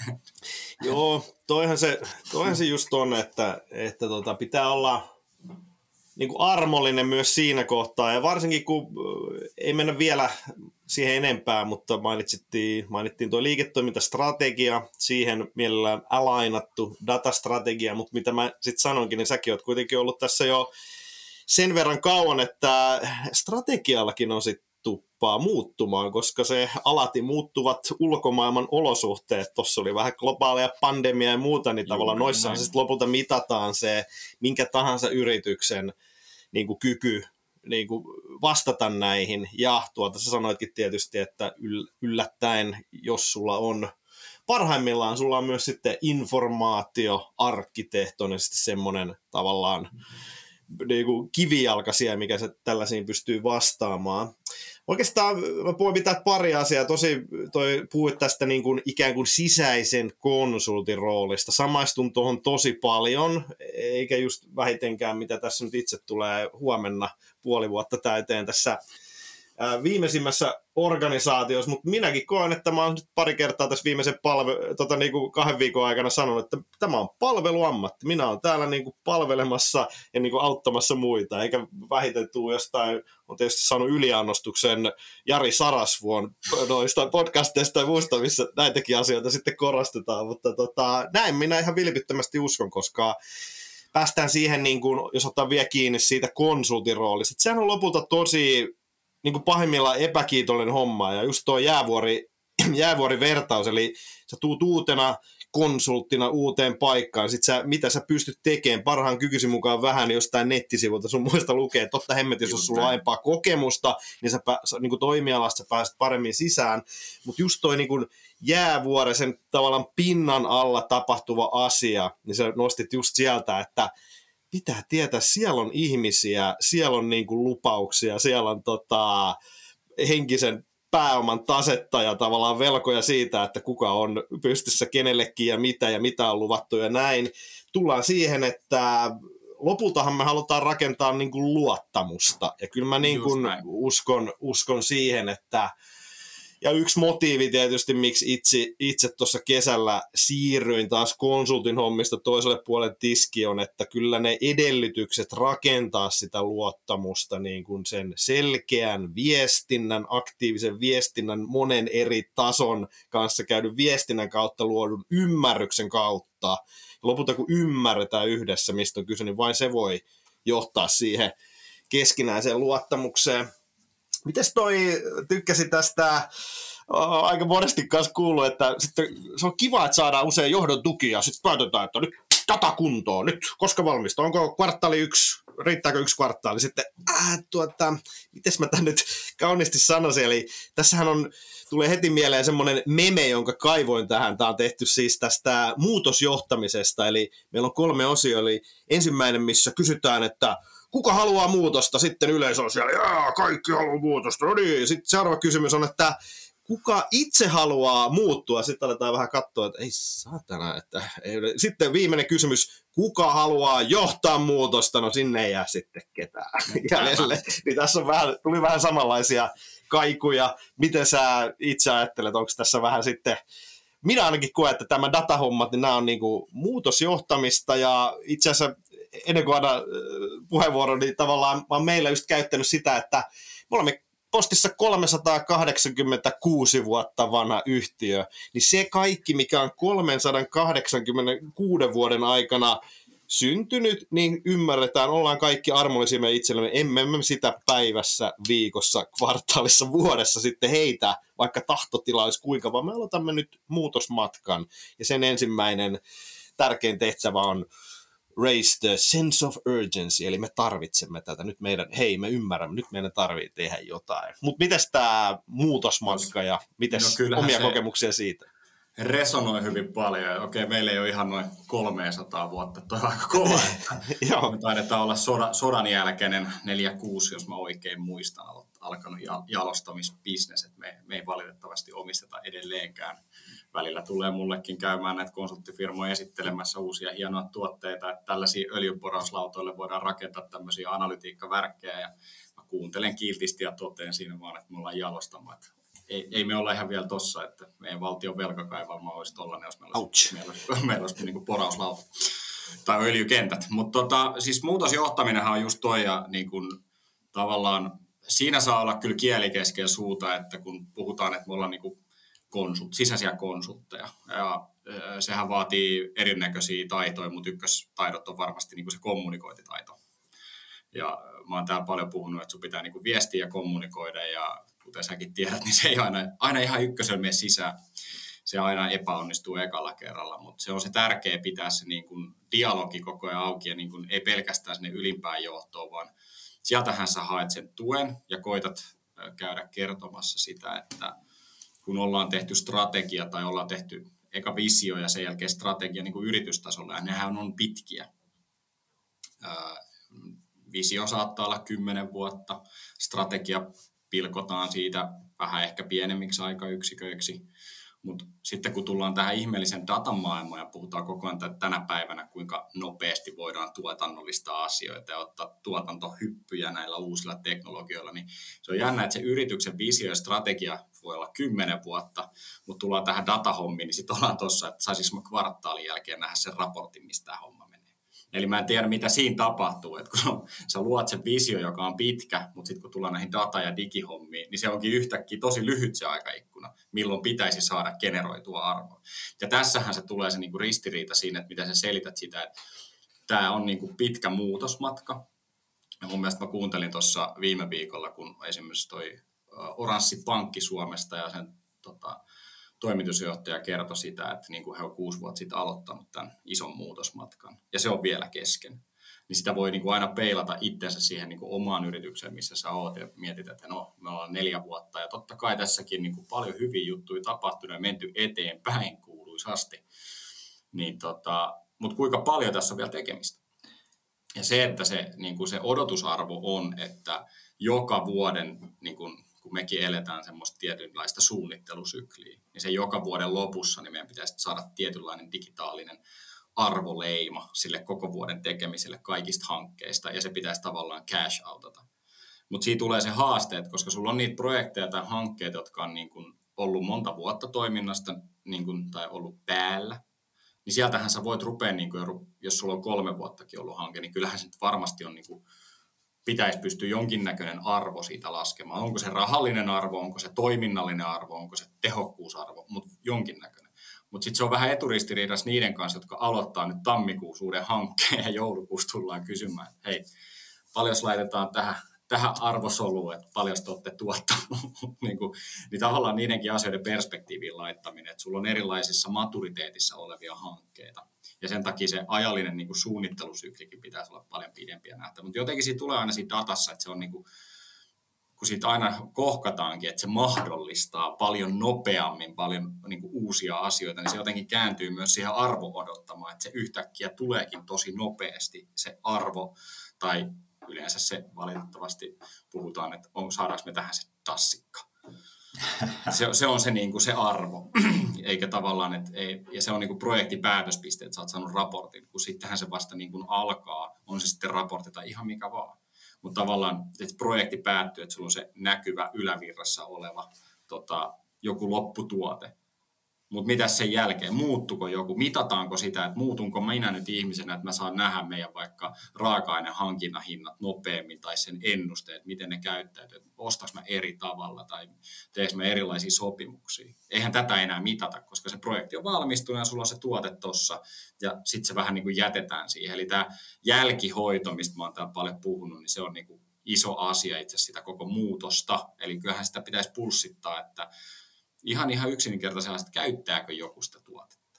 Joo, toihan se, toihan se just on, että, että tota, pitää olla niin kuin armollinen myös siinä kohtaa, ja varsinkin kun ei mennä vielä siihen enempää, mutta mainittiin, mainittiin tuo liiketoimintastrategia, siihen mielellään alainattu datastrategia, mutta mitä mä sitten sanoinkin, niin säkin oot kuitenkin ollut tässä jo sen verran kauan, että strategiallakin on sitten tuppaa muuttumaan, koska se alati muuttuvat ulkomaailman olosuhteet, tuossa oli vähän globaalia pandemia ja muuta, niin tavallaan noissa sitten lopulta mitataan se minkä tahansa yrityksen niin kuin kyky niin kuin vastata näihin, ja tuolta sä sanoitkin tietysti, että yllättäen, jos sulla on parhaimmillaan, sulla on myös sitten informaatio arkkitehtonisesti semmoinen tavallaan niin kuin kivijalka siellä, mikä se tällaisiin pystyy vastaamaan. Oikeastaan mä voin pitää pari asiaa. Tosi toi puhuit tästä niin kuin ikään kuin sisäisen konsultin roolista. Samaistun tuohon tosi paljon, eikä just vähitenkään, mitä tässä nyt itse tulee huomenna puoli vuotta täyteen tässä ää, viimeisimmässä organisaatiossa, mutta minäkin koen, että mä oon nyt pari kertaa tässä viimeisen palve- tota, niin kuin kahden viikon aikana sanonut, että tämä on palveluammatti. Minä olen täällä niin kuin palvelemassa ja niin kuin auttamassa muita, eikä vähiten tuu jostain, on tietysti saanut yliannostuksen Jari Sarasvuon noista podcasteista ja muusta, missä näitäkin asioita sitten korostetaan, mutta tota, näin minä ihan vilpittömästi uskon, koska päästään siihen, niin kuin, jos ottaa vielä kiinni siitä konsultin roolista. Sehän on lopulta tosi niin kuin pahimmillaan epäkiitollinen homma, ja just tuo jäävuori, jäävuorivertaus, eli sä tuut uutena konsulttina uuteen paikkaan, sit sä, mitä sä pystyt tekemään parhaan kykysi mukaan vähän jostain nettisivulta sun muista lukee, totta hemmet, jos on sulla aiempaa kokemusta, niin sä pä, niin kuin toimialasta pääset paremmin sisään, mutta just toi niin kuin jäävuori, sen tavallaan pinnan alla tapahtuva asia, niin sä nostit just sieltä, että pitää tietää, siellä on ihmisiä, siellä on niin kuin lupauksia, siellä on tota, henkisen pääoman tasetta ja tavallaan velkoja siitä, että kuka on pystyssä kenellekin ja mitä ja mitä on luvattu ja näin. Tullaan siihen, että lopultahan me halutaan rakentaa niin kuin luottamusta. Ja kyllä mä niin kuin uskon, uskon siihen, että ja yksi motiivi tietysti, miksi itse, itse tuossa kesällä siirryin taas konsultin hommista toiselle puolelle tiski on, että kyllä ne edellytykset rakentaa sitä luottamusta niin kuin sen selkeän viestinnän, aktiivisen viestinnän, monen eri tason kanssa käydyn viestinnän kautta luodun ymmärryksen kautta. Ja lopulta kun ymmärretään yhdessä, mistä on kyse, niin vain se voi johtaa siihen keskinäiseen luottamukseen. Mites toi, tykkäsi tästä, o, aika monesti kanssa kuuluu, että sitten se on kiva, että saadaan usein johdon tuki ja sitten päätetään, että nyt data kuntoon, nyt koska valmista, onko kvartaali yksi, riittääkö yksi kvartaali, sitten äh, tuota, mites mä tämän nyt kauniisti sanoisin, eli tässähän on, tulee heti mieleen semmoinen meme, jonka kaivoin tähän, tämä on tehty siis tästä muutosjohtamisesta, eli meillä on kolme osia, eli ensimmäinen, missä kysytään, että kuka haluaa muutosta? Sitten yleisö on siellä, jaa, kaikki haluaa muutosta. No niin, sitten seuraava kysymys on, että kuka itse haluaa muuttua? Sitten aletaan vähän katsoa, että ei saatana. Että ei. Sitten viimeinen kysymys, kuka haluaa johtaa muutosta? No sinne ei jää sitten ketään jäljelle. Niin tässä on vähän, tuli vähän samanlaisia kaikuja. Miten sä itse ajattelet, onko tässä vähän sitten... Minä ainakin koen, että tämä datahommat, niin nämä on niinku muutosjohtamista ja itse asiassa ennen kuin annan puheenvuoron, niin tavallaan mä oon meillä just käyttänyt sitä, että me olemme Postissa kolmesataakahdeksankymmentäkuusi vuotta vanha yhtiö, niin se kaikki, mikä on kolmesataakahdeksankymmentäkuuden vuoden aikana syntynyt, niin ymmärretään, ollaan kaikki armollisia me itsellemme, emme me sitä päivässä, viikossa, kvartaalissa, vuodessa sitten heitä, vaikka tahtotila olisi kuinka, vaan me aloitamme nyt muutosmatkan, ja sen ensimmäinen tärkein tehtävä on raise the sense of urgency, eli me tarvitsemme tätä. Nyt meidän, hei, me ymmärrämme, nyt meidän tarvitsee tehdä jotain. Mutta mites tämä muutosmatka ja mites no omia kokemuksia siitä? Resonoi hyvin paljon. Okei, meillä ei ole ihan noin kolmesataa vuotta, toi on aika kova. Me taidetaan olla sodan, sodan jälkeinen neljä kuusi, jos mä oikein muistan, alkanut jalostamisbisnes. Et me, me ei valitettavasti omisteta edelleenkään. Välillä tulee mullekin käymään näitä konsulttifirmoja esittelemässä uusia hienoja tuotteita, että tällaisia öljynporauslautoille voidaan rakentaa tämmöisiä analytiikkavärkkejä, ja mä kuuntelen kiltisti ja toteen siinä vaan, että me ollaan jalostamaan. Ei, ei me olla ihan vielä tossa, että meidän valtion velkakaivalma olisi tollainen, jos meillä olisi, meillä olisi, meillä olisi niin kuin porauslauta tai öljykentät. Mutta tota, siis muutosjohtaminenhan on just toi, ja niin kuin, tavallaan siinä saa olla kyllä kieli keskellä suuta, että kun puhutaan, että me ollaan niin kuin konsult, sisäisiä konsultteja. Ja sehän vaatii erinäköisiä taitoja, mutta ykköstaidot on varmasti niin kuin se kommunikointitaito. Ja mä oon täällä paljon puhunut, että sun pitää niin kuin viestiä ja kommunikoida, ja kuten säkin tiedät, niin se ei aina, aina ihan ykkösellä mene sisään. Se aina epäonnistuu ekalla kerralla, mutta se on se tärkeä pitää se niin kuin dialogi koko ajan auki, ja niin kuin ei pelkästään sinne ylimpään johtoon, vaan sieltähän sä haet sen tuen ja koitat käydä kertomassa sitä, että kun ollaan tehty strategia tai ollaan tehty eka visio ja sen jälkeen strategia niin kuin yritystasolla, ja nehän on pitkiä. Ää, visio saattaa olla kymmenen vuotta, strategia pilkotaan siitä vähän ehkä pienemmiksi aikayksiköiksi, Mutta sitten kun tullaan tähän ihmeellisen datan maailmaan ja puhutaan koko ajan tänä päivänä, kuinka nopeasti voidaan tuotannollistaa asioita ja ottaa tuotantohyppyjä näillä uusilla teknologioilla, niin se on jännä, että se yrityksen visio ja strategia voi olla kymmenen vuotta, mutta tullaan tähän datahommiin, niin sitten ollaan tuossa, että saisiko kvartaalin jälkeen nähdä sen raportin, mistä tämä homma menee. Eli mä en tiedä, mitä siinä tapahtuu, että kun sä luot sen visio, joka on pitkä, mutta sitten kun tullaan näihin data- ja digihommiin, niin se onkin yhtäkkiä tosi lyhyt se aikaikkuna, milloin pitäisi saada generoitua arvoa. Ja tässähän se tulee se niinku ristiriita siinä, että miten sä selität sitä, että tämä on niinku pitkä muutosmatka. Ja mun mielestä mä kuuntelin tuossa viime viikolla, kun esimerkiksi toi Oranssi Pankki Suomesta ja sen tota, toimitusjohtaja kertoi sitä, että niin kuin he on kuusi vuotta sitten aloittanut tämän ison muutosmatkan, ja se on vielä kesken. Niin sitä voi niin kuin aina peilata itsensä siihen niin kuin omaan yritykseen, missä sä oot, ja mietit, että no, me ollaan neljä vuotta, ja totta kai tässäkin niin kuin paljon hyviä juttuja tapahtunut ja menty eteenpäin kuuluisasti. Niin tota, mutta kuinka paljon tässä on vielä tekemistä? Ja se, että se, niin kuin se odotusarvo on, että joka vuoden, niin kuin, kun mekin eletään semmoista tietynlaista suunnittelusykliä, niin se joka vuoden lopussa niin meidän pitäisi saada tietynlainen digitaalinen arvoleima sille koko vuoden tekemiselle kaikista hankkeista, ja se pitäisi tavallaan cash outata. Mutta siitä tulee se haaste, että koska sulla on niitä projekteja tai hankkeita, jotka on niin kuin ollut monta vuotta toiminnasta niin kuin, tai ollut päällä, niin sieltähän sä voit rupea, niin kuin, jos sulla on kolme vuottakin ollut hanke, niin kyllähän se varmasti on, niin kuin, pitäisi pystyä jonkinnäköinen arvo siitä laskemaan. Onko se rahallinen arvo, onko se toiminnallinen arvo, onko se tehokkuusarvo, mutta jonkinnäköinen. Mutta sitten se on vähän eturistiriidassa niiden kanssa, jotka aloittaa nyt tammikuussa uuden hankkeen ja joulukuussa tullaan kysymään, että hei, paljon laitetaan tähän, tähän arvosoluun, että paljon te olette tuottanut. niin, kuin, niin tavallaan niidenkin asioiden perspektiiviin laittaminen, että sulla on erilaisissa maturiteetissa olevia hankkeita. Ja sen takia se ajallinen niin kuin suunnittelusyklikin pitäisi olla paljon pidempiä nähtävä. Mutta jotenkin siitä tulee aina siinä datassa, että se on niin kuin, kun siitä aina kohkataankin, että se mahdollistaa paljon nopeammin paljon niin kuin uusia asioita, niin se jotenkin kääntyy myös siihen arvo-odottamaan, että se yhtäkkiä tuleekin tosi nopeasti se arvo, tai yleensä se valitettavasti puhutaan, että on, saadaanko me tähän se tassikka. Se, se on se, niin kuin se arvo, eikä tavallaan, että ei, ja se on niin kuin projektipäätöspiste, että sä oot saanut raportin, kun sittenhän se vasta niin kuin alkaa, on se sitten raportti tai ihan mikä vaan. Mutta tavallaan, että projekti päättyy, että sulla on se näkyvä ylävirrassa oleva tota, joku lopputuote. Mutta mitä sen jälkeen? Muuttuko joku? Mitataanko sitä, että muutunko minä nyt ihmisenä, että mä saan nähdä meidän vaikka raaka-ainehankinnan hinnat nopeammin tai sen ennusteet, miten ne käyttäytyy, että ostaks mä eri tavalla tai teekö mä erilaisia sopimuksia. Eihän tätä enää mitata, koska se projekti on valmistunut ja sulla on se tuote tossa ja sitten se vähän niin kuin jätetään siihen. Eli tämä jälkihoito, mistä mä oon täällä paljon puhunut, niin se on niin kuin iso asia itse sitä koko muutosta. Eli kyllähän sitä pitäisi pulssittaa, että Ihan ihan yksinkertaisella, että käyttääkö joku sitä tuotetta.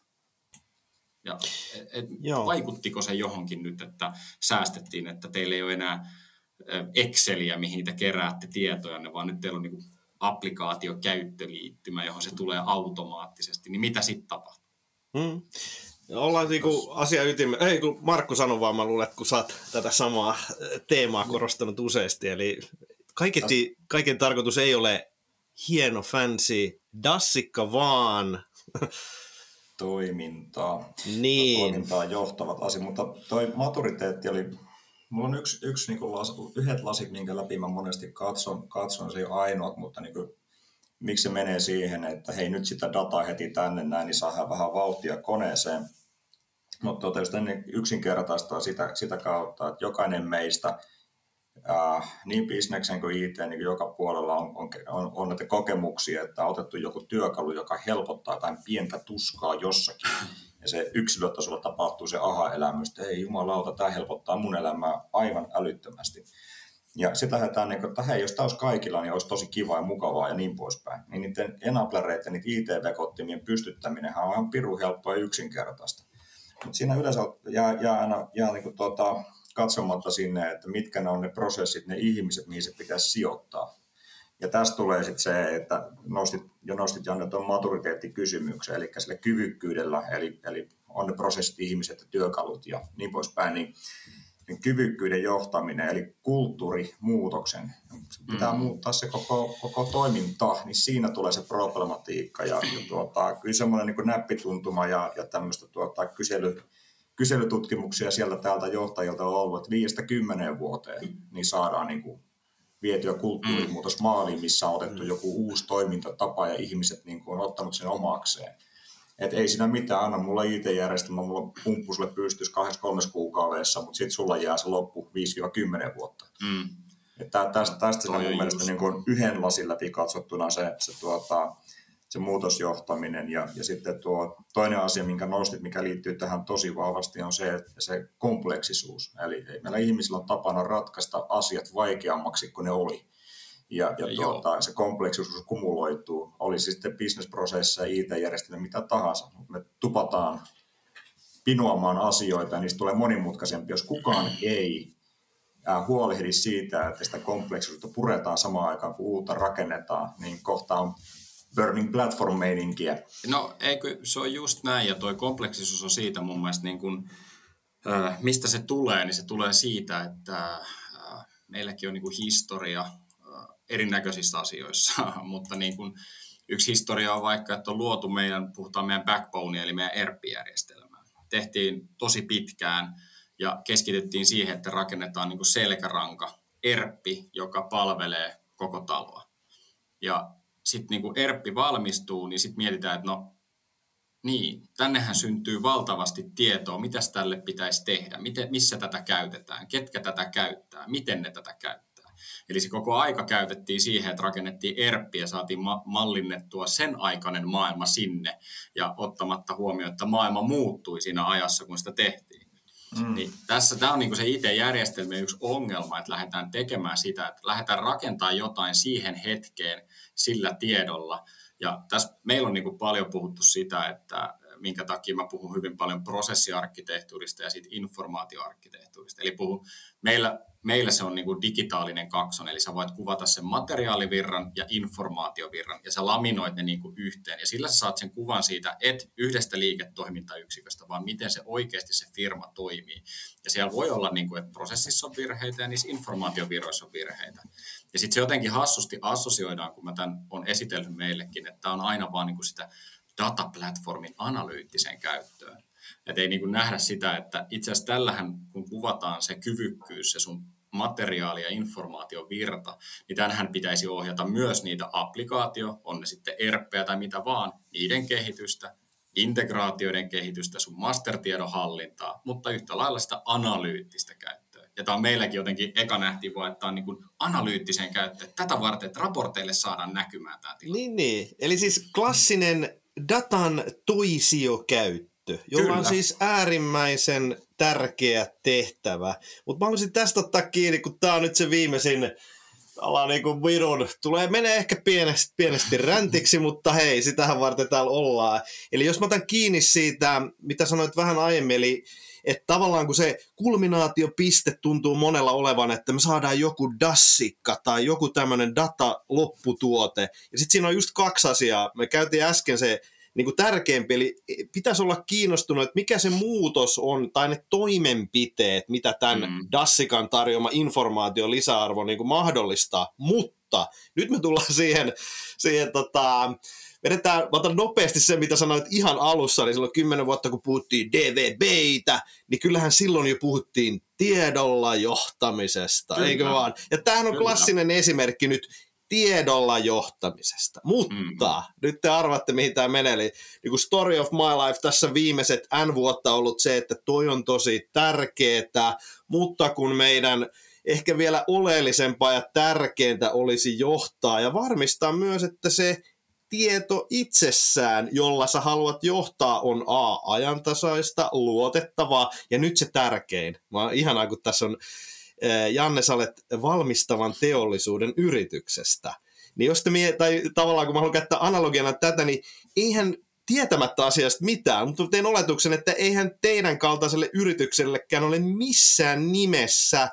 Ja et, et vaikuttiko se johonkin nyt, että säästettiin, että teillä ei ole enää Exceliä, mihin te keräätte tietojanne, vaan nyt teillä on niin applikaatiokäyttöliittymä, johon se tulee automaattisesti. Niin mitä sitten tapahtuu? Hmm. Ollaan niinku asia ytimessä. Ei, kun Markku sanoi vaan, mä luulen, että kun sä oot tätä samaa teemaa korostanut useasti. Eli kaiketi, kaiken tarkoitus ei ole hieno, fancy dassikka, vaan toimintaa. Niin. Toimintaa johtavat asiat, mutta toi maturiteetti oli, mulla on yksi, yksi niin kuin las, yhdet lasit, minkä läpi mä monesti katson, katson se ei ole ainoat, mutta niin kuin, miksi se menee siihen, että hei nyt sitä dataa heti tänne näin, niin saadaan vähän vauhtia koneeseen. Mutta tota, just ennen yksinkertaistaa sitä, sitä kautta, että jokainen meistä Äh, niin bisneksen kuin I T, niin kuin joka puolella on, on, on, on näitä kokemuksia, että on otettu joku työkalu, joka helpottaa jotain pientä tuskaa jossakin. Ja se yksilötasolla tapahtuu se aha-elämys, että ei jumalauta, tämä helpottaa mun elämää aivan älyttömästi. Ja sitten lähdetään, niin kuin, että hei, jos tämä olisi kaikilla, niin olisi tosi kivaa ja mukavaa ja niin poispäin. Niin niiden enablereiden, niiden I T-vekottimien pystyttäminen on ihan pirun helppoa ja yksinkertaista. Mutta siinä yleensä jää, jää aina jää, niin kuin, tuota, katsomatta sinne, että mitkä ne on ne prosessit, ne ihmiset, mihin se pitäisi sijoittaa. Ja tästä tulee sitten se, että nostit, jo nostit Janne tuon maturiteettikysymyksen, eli sillä kyvykkyydellä, eli, eli on ne prosessit, ihmiset ja työkalut ja niin poispäin, niin, kyvykkyyden johtaminen, eli kulttuurimuutoksen. Se pitää mm. muuttaa se koko, koko toiminta, niin siinä tulee se problematiikka. Ja, ja tuota, kyllä semmoinen niin kuin näppituntuma ja, ja tämmöistä tuota, kysely, kyselytutkimuksia sieltä täältä johtajilta on ollut, että viidestä kymmeneen vuoteen niin saadaan niin kuin vietyä kulttuurimuutos maaliin, missä on otettu joku uusi toimintatapa ja ihmiset niin kuin on ottanut sen omakseen. Et ei siinä mitään, anna mulla I T-järjestelmä, mulla pumppu sulle pystyisi kahdessa kolmessa kuukaudessa, mutta sitten sulla jää se loppu viisi kymmenen vuotta. Mm. Että tästä tästä se on mun mielestä niin kuin yhden lasin läpi katsottuna se, se, tuota, se muutosjohtaminen. Ja, ja sitten tuo toinen asia, minkä nostit, mikä liittyy tähän tosi vahvasti, on se, että se kompleksisuus. Eli meillä ihmisillä on tapana ratkaista asiat vaikeammaksi kuin ne oli. Ja, ja tuota, se kompleksisuus kumuloituu, oli se sitten bisnesprosesseja, I T-järjestelmä, mitä tahansa. Me tupataan pinoamaan asioita ja niistä tulee monimutkaisempia. Jos kukaan ei äh, huolehdi siitä, että sitä kompleksisuutta puretaan samaan aikaan, kun uutta rakennetaan, niin kohta on burning platform-meininkiä. No eikö, se on just näin, ja tuo kompleksisuus on siitä mun mielestä, niin kun, äh, mistä se tulee, niin se tulee siitä, että äh, meilläkin on niin kun historia erinäköisissä asioissa, mutta niin kuin yksi historia on vaikka, että on luotu meidän, puhutaan meidän backbonea, eli meidän E R P-järjestelmää. Tehtiin tosi pitkään ja keskityttiin siihen, että rakennetaan niin kuin selkäranka, E R P, joka palvelee koko taloa. Ja sitten niin kuin E R P valmistuu, niin sitten mietitään, että no niin, tännehän syntyy valtavasti tietoa, mitäs tälle pitäisi tehdä, miten, missä tätä käytetään, ketkä tätä käyttää, miten ne tätä käyttää. Eli se koko aika käytettiin siihen, että rakennettiin E R P ja saatiin ma- mallinnettua sen aikainen maailma sinne ja ottamatta huomioon, että maailma muuttui siinä ajassa, kun sitä tehtiin. Mm. Niin tässä tämä on niin kuin se I T-järjestelmien yksi ongelma, että lähdetään tekemään sitä, että lähdetään rakentamaan jotain siihen hetkeen sillä tiedolla. Ja tässä meillä on niin kuin paljon puhuttu sitä, että minkä takia mä puhun hyvin paljon prosessiarkkitehtuurista ja siitä informaatioarkkitehtuurista. Eli puhun, meillä, meillä se on niin kuin digitaalinen kakson, eli sä voit kuvata sen materiaalivirran ja informaatiovirran, ja sä laminoit ne niin kuin yhteen. Ja sillä sä saat sen kuvan siitä, et yhdestä liiketoimintayksiköstä, vaan miten se oikeasti se firma toimii. Ja siellä voi olla, niin kuin, että prosessissa on virheitä ja niissä informaatiovirroissa on virheitä. Ja sitten se jotenkin hassusti assosioidaan, kun mä tämän olen esitellyt meillekin, että tämä on aina vaan niin kuin sitä dataplatformin analyyttiseen käyttöön. Että ei niin kuin nähdä sitä, että itse asiassa tällähän, kun kuvataan se kyvykkyys, se sun materiaali- ja informaatiovirta, niin tänhän pitäisi ohjata myös niitä applikaatio, on ne sitten E R P:ää tai mitä vaan, niiden kehitystä, integraatioiden kehitystä, sun mastertiedon hallintaa, mutta yhtä lailla sitä analyyttistä käyttöä. Ja tämä on meilläkin jotenkin, eka nähtiin vaan, että tämä on niin kuin analyyttiseen käyttöön. Tätä varten, että raporteille saadaan näkymään tämä tilanne. Niin, niin. Eli siis klassinen datan toisiokäyttö, jolla Kyllä. on siis äärimmäisen tärkeä tehtävä. Mutta mä haluaisin tästä ottaa kiinni, kun tämä on nyt se viimeisin ala niin kuin virun. Tulee, menee ehkä pienesti, pienesti räntiksi, mutta hei, sitähän varten täällä ollaan. Eli jos mä otan kiinni siitä, mitä sanoit vähän aiemmin, eli että tavallaan kun se kulminaatiopiste tuntuu monella olevan, että me saadaan joku dassikka tai joku tämmöinen data-lopputuote. Ja sitten siinä on just kaksi asiaa. Me käytiin äsken se niin kuin tärkeämpi, eli pitäisi olla kiinnostunut, että mikä se muutos on, tai ne toimenpiteet, mitä tämän mm. dassikan tarjoama informaation lisäarvo niin kuin mahdollistaa. Mutta nyt me tullaan siihen, siihen tota, vedetään, mä otan nopeasti se, mitä sanoit ihan alussa, eli silloin kymmenen vuotta, kun puhuttiin D V B:itä, niin kyllähän silloin jo puhuttiin tiedolla johtamisesta, Kyllä. eikö vaan? Ja tämähän on Kyllä. klassinen esimerkki nyt tiedolla johtamisesta. Mutta mm. nyt te arvatte, mihin tämä menee. Eli niin kuin story of my life tässä viimeiset N vuotta ollut se, että toi on tosi tärkeää, mutta kun meidän ehkä vielä oleellisempaa ja tärkeintä olisi johtaa ja varmistaa myös, että se tieto itsessään, jolla sä haluat johtaa, on A, ajantasaista, luotettavaa ja nyt se tärkein. Mä ihanaa, kun tässä on Janne, sä olet valmistavan teollisuuden yrityksestä. Niin jos te mie- tai tavallaan kun mä haluan käyttää analogiana tätä, niin eihän tietämättä asiasta mitään, mutta tein oletuksen, että eihän teidän kaltaiselle yrityksellekään ole missään nimessä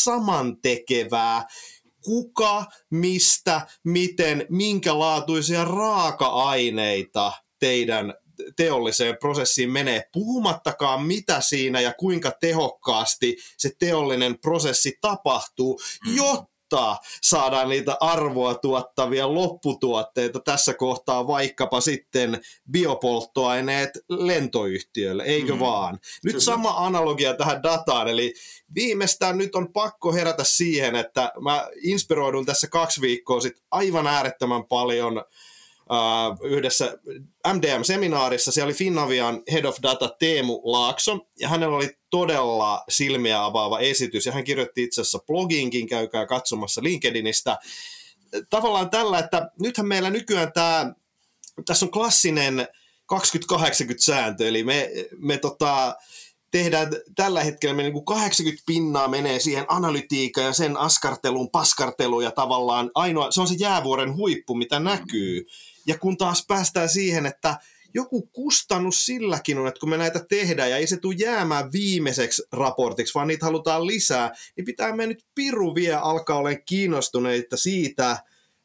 samantekevää, kuka, mistä, miten, minkälaatuisia raaka-aineita teidän teolliseen prosessiin menee, puhumattakaan mitä siinä ja kuinka tehokkaasti se teollinen prosessi tapahtuu, jotta saadaan niitä arvoa tuottavia lopputuotteita tässä kohtaa vaikkapa sitten biopolttoaineet lentoyhtiöille, eikö mm. vaan? Nyt Kyllä. sama analogia tähän dataan, eli viimeistään nyt on pakko herätä siihen, että mä inspiroidun tässä kaksi viikkoa sitten aivan äärettömän paljon Uh, yhdessä M D M-seminaarissa. Siellä oli Finavian Head of Data Teemu Laakso, ja hänellä oli todella silmiä avaava esitys, ja hän kirjoitti itse asiassa blogiinkin, käykää katsomassa LinkedInistä. Tavallaan tällä, että nythän meillä nykyään tämä, tässä on klassinen kaksikymmentä kahdeksankymmentä-sääntö, eli me, me tota, tehdään tällä hetkellä, me niin kuin kahdeksankymmentä pinnaa menee siihen analytiikkaan ja sen askarteluun, paskarteluun, ja tavallaan ainoa, se on se jäävuoren huippu, mitä näkyy. Ja kun taas päästään siihen, että joku kustannus silläkin on, että kun me näitä tehdään ja ei se tule jäämään viimeiseksi raportiksi, vaan niitä halutaan lisää, niin pitää me nyt piru vielä alkaa olemaan kiinnostuneita siitä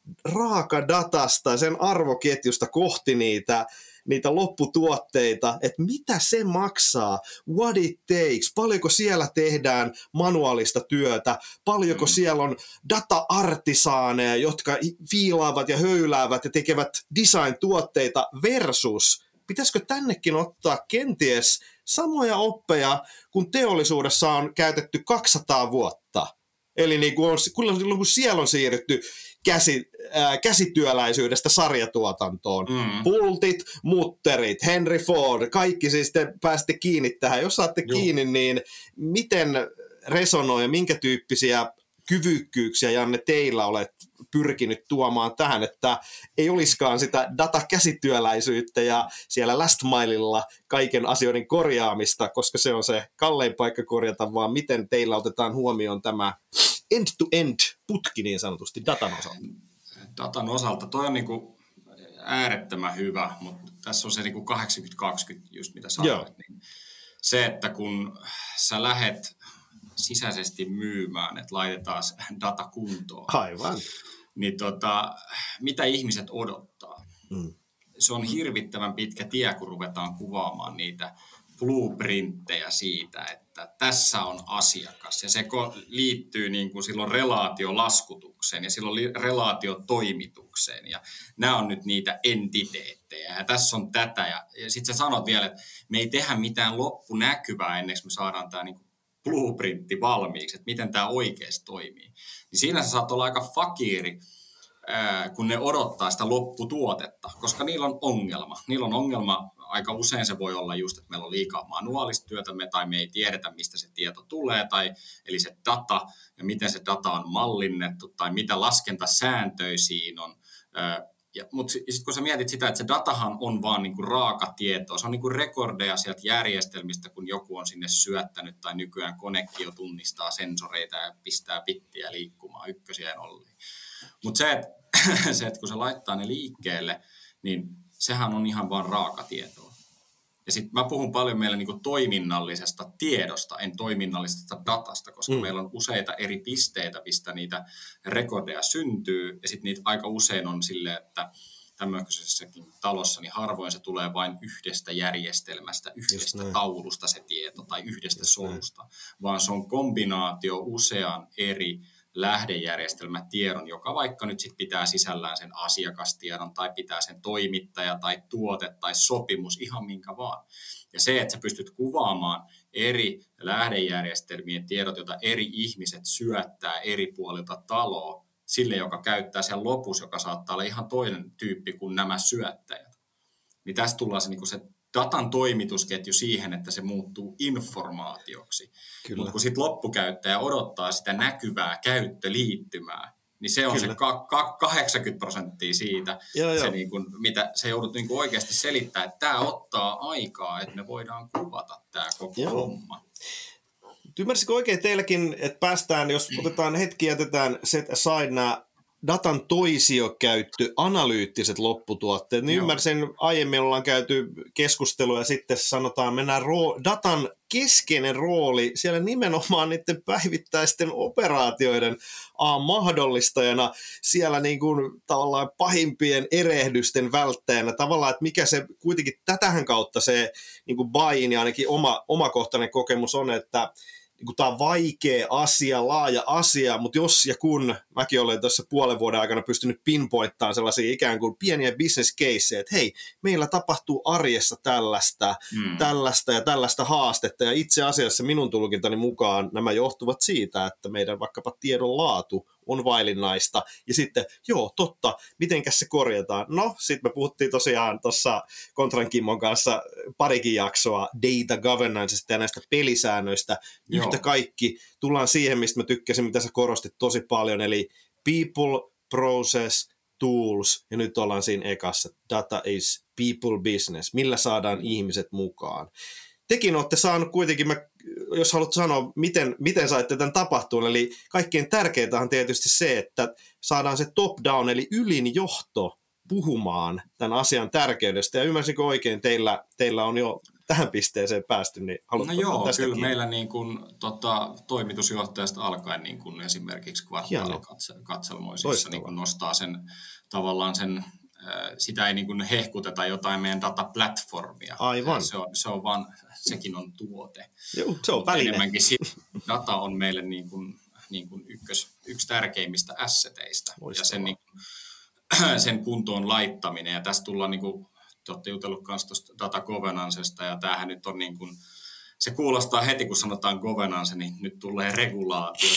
raakadatasta ja sen arvoketjusta kohti niitä, niitä lopputuotteita, että mitä se maksaa, what it takes, paljonko siellä tehdään manuaalista työtä, paljonko mm. siellä on data-artisaaneja, jotka fiilaavat ja höyläävät ja tekevät design-tuotteita versus, pitäisikö tännekin ottaa kenties samoja oppeja, kun teollisuudessa on käytetty kaksisataa vuotta. Eli niin kuin on, kun siellä on siirrytty käsi, äh, käsityöläisyydestä sarjatuotantoon. Mm. Pultit, mutterit, Henry Ford, kaikki siis te pääsitte kiinni tähän. Jos saatte Joo. kiinni, niin miten resonoi ja minkä tyyppisiä kyvykkyyksiä, Janne, teillä olet pyrkinyt tuomaan tähän, että ei olisikaan sitä datakäsityöläisyyttä ja siellä last mileilla kaiken asioiden korjaamista, koska se on se kallein paikka korjata, vaan miten teillä otetaan huomioon tämä end-to-end putki niin sanotusti datan osalta? Datan osalta toi on niinku äärettömän hyvä, mutta tässä on se niinku kahdeksankymmentä kaksikymmentä just mitä sanoit. Niin se, että kun sä lähet sisäisesti myymään, että laitetaan data kuntoon. Aivan. Niin tota, mitä ihmiset odottaa? Mm. Se on hirvittävän pitkä tie, kun ruvetaan kuvaamaan niitä blueprinttejä siitä, että tässä on asiakas. Ja se liittyy niin kuin silloin relaatiolaskutukseen ja silloin relaatiotoimitukseen. Ja nämä on nyt niitä entiteettejä ja tässä on tätä. Ja, ja sitten sä sanot vielä, että me ei tehdä mitään loppunäkyvää ennen kuin me saadaan tämä niin kuin blueprintti valmiiksi, että miten tämä oikeasti toimii. Niin siinä sä saat olla aika fakiiri, kun ne odottaa sitä lopputuotetta, koska niillä on ongelma. Niillä on ongelma, aika usein se voi olla just, että meillä on liikaa manuaalista työtä, tai me ei tiedetä, mistä se tieto tulee, tai, eli se data, ja miten se data on mallinnettu, tai mitä laskentasääntöjä siinä on. Mutta sitten kun sä mietit sitä, että se datahan on vaan niinku raaka tietoa, se on niinku rekordeja sieltä järjestelmistä, kun joku on sinne syöttänyt, tai nykyään konekin jo tunnistaa sensoreita ja pistää pittiä liikkumaan ykkösiä ja nollia. Mutta se, että se, et kun se laittaa ne liikkeelle, niin sehän on ihan vaan raakatietoa. Ja sitten mä puhun paljon meillä niinku toiminnallisesta tiedosta, en toiminnallisesta datasta, koska mm. meillä on useita eri pisteitä, mistä niitä rekordeja syntyy. Ja sitten niitä aika usein on silleen, että tämmöisessäkin talossa niin harvoin se tulee vain yhdestä järjestelmästä, yhdestä taulusta se tieto tai yhdestä Just solusta, näin. Vaan se on kombinaatio usean eri lähdejärjestelmätiedon, joka vaikka nyt sit pitää sisällään sen asiakastiedon tai pitää sen toimittaja tai tuote tai sopimus, ihan minkä vaan. Ja se, että sä pystyt kuvaamaan eri lähdejärjestelmien tiedot, joita eri ihmiset syöttää eri puolilta taloa, sille, joka käyttää sen lopussa, joka saattaa olla ihan toinen tyyppi kuin nämä syöttäjät. Niin tästä tullaan se, niin se datan toimitusketju siihen, että se muuttuu informaatioksi. Mutta kun sitten loppukäyttäjä odottaa sitä näkyvää käyttöliittymää, niin se on Kyllä. se ka- ka- kahdeksankymmentä prosenttia siitä, joo, se, joo. Niin kun, mitä se joudut niin kun oikeasti selittämään, että tämä ottaa aikaa, että me voidaan kuvata tämä koko joo. homma. Ymmärsikö oikein teilläkin, että päästään, jos otetaan hetki, jätetään set aside nämä datan toisiokäyttö, analyyttiset lopputuotteet, niin Joo. ymmärsin, aiemmin ollaan käyty keskustelua ja sitten sanotaan, mennään roo- datan keskeinen rooli siellä nimenomaan niiden päivittäisten operaatioiden a, mahdollistajana, siellä niin kuin tavallaan pahimpien erehdysten välttäjänä, tavallaan, että mikä se kuitenkin tätähän kautta se niin kuin buy-in ja ainakin oma, omakohtainen kokemus on, että niin tämä on vaikea asia, laaja asia, mutta jos ja kun mäkin olen tässä puolen vuoden aikana pystynyt pinpoittamaan sellaisia ikään kuin pieniä business caseja, että hei, meillä tapahtuu arjessa tällaista, mm. tällaista ja tällaista haastetta, ja itse asiassa minun tulkintani mukaan nämä johtuvat siitä, että meidän vaikkapa tiedon laatu on vaillinaista, ja sitten, joo, totta, mitenkäs se korjataan? No, sitten me puhuttiin tosiaan tuossa Kontran Kimmon kanssa parikin jaksoa data governancesta ja näistä pelisäännöistä. Joo. Yhtä kaikki, tullaan siihen, mistä mä tykkäsin, mitä sä korostit tosi paljon, eli people, process, tools, ja nyt ollaan siinä ekassa, data is people business, millä saadaan ihmiset mukaan. Tekin olette saanut kuitenkin, mä, jos haluat sanoa, miten, miten saitte tämän tapahtua, eli kaikkein tärkeintä on tietysti se, että saadaan se top-down, eli ylin johto puhumaan tämän asian tärkeydestä, ja ymmärsinkö oikein, teillä, teillä on jo tähän pisteeseen päästy, niin haluatko no joo, tästä kyllä kiinni? meillä niin kuin, tota, toimitusjohtajasta alkaen niin kuin esimerkiksi kvartaalikatselmoisissa niin kuin nostaa sen tavallaan sen, sitä ei niin kuin hehkuteta jotain meidän dataplatformia. Aivan. Se on, se on vaan, sekin on tuote. Joo, se on Mutta väline. enemmänkin data on meille niin kuin, niin kuin ykkös, yksi tärkeimmistä asseteista. Loistavaa. Ja sen, niin kuin, sen kuntoon laittaminen. Ja tässä tullaan, niin kuin, te olette jutellut myös tuosta data governancesta, ja tämähän nyt on niin kuin, se kuulostaa heti, kun sanotaan governance, niin nyt tulee regulaatio,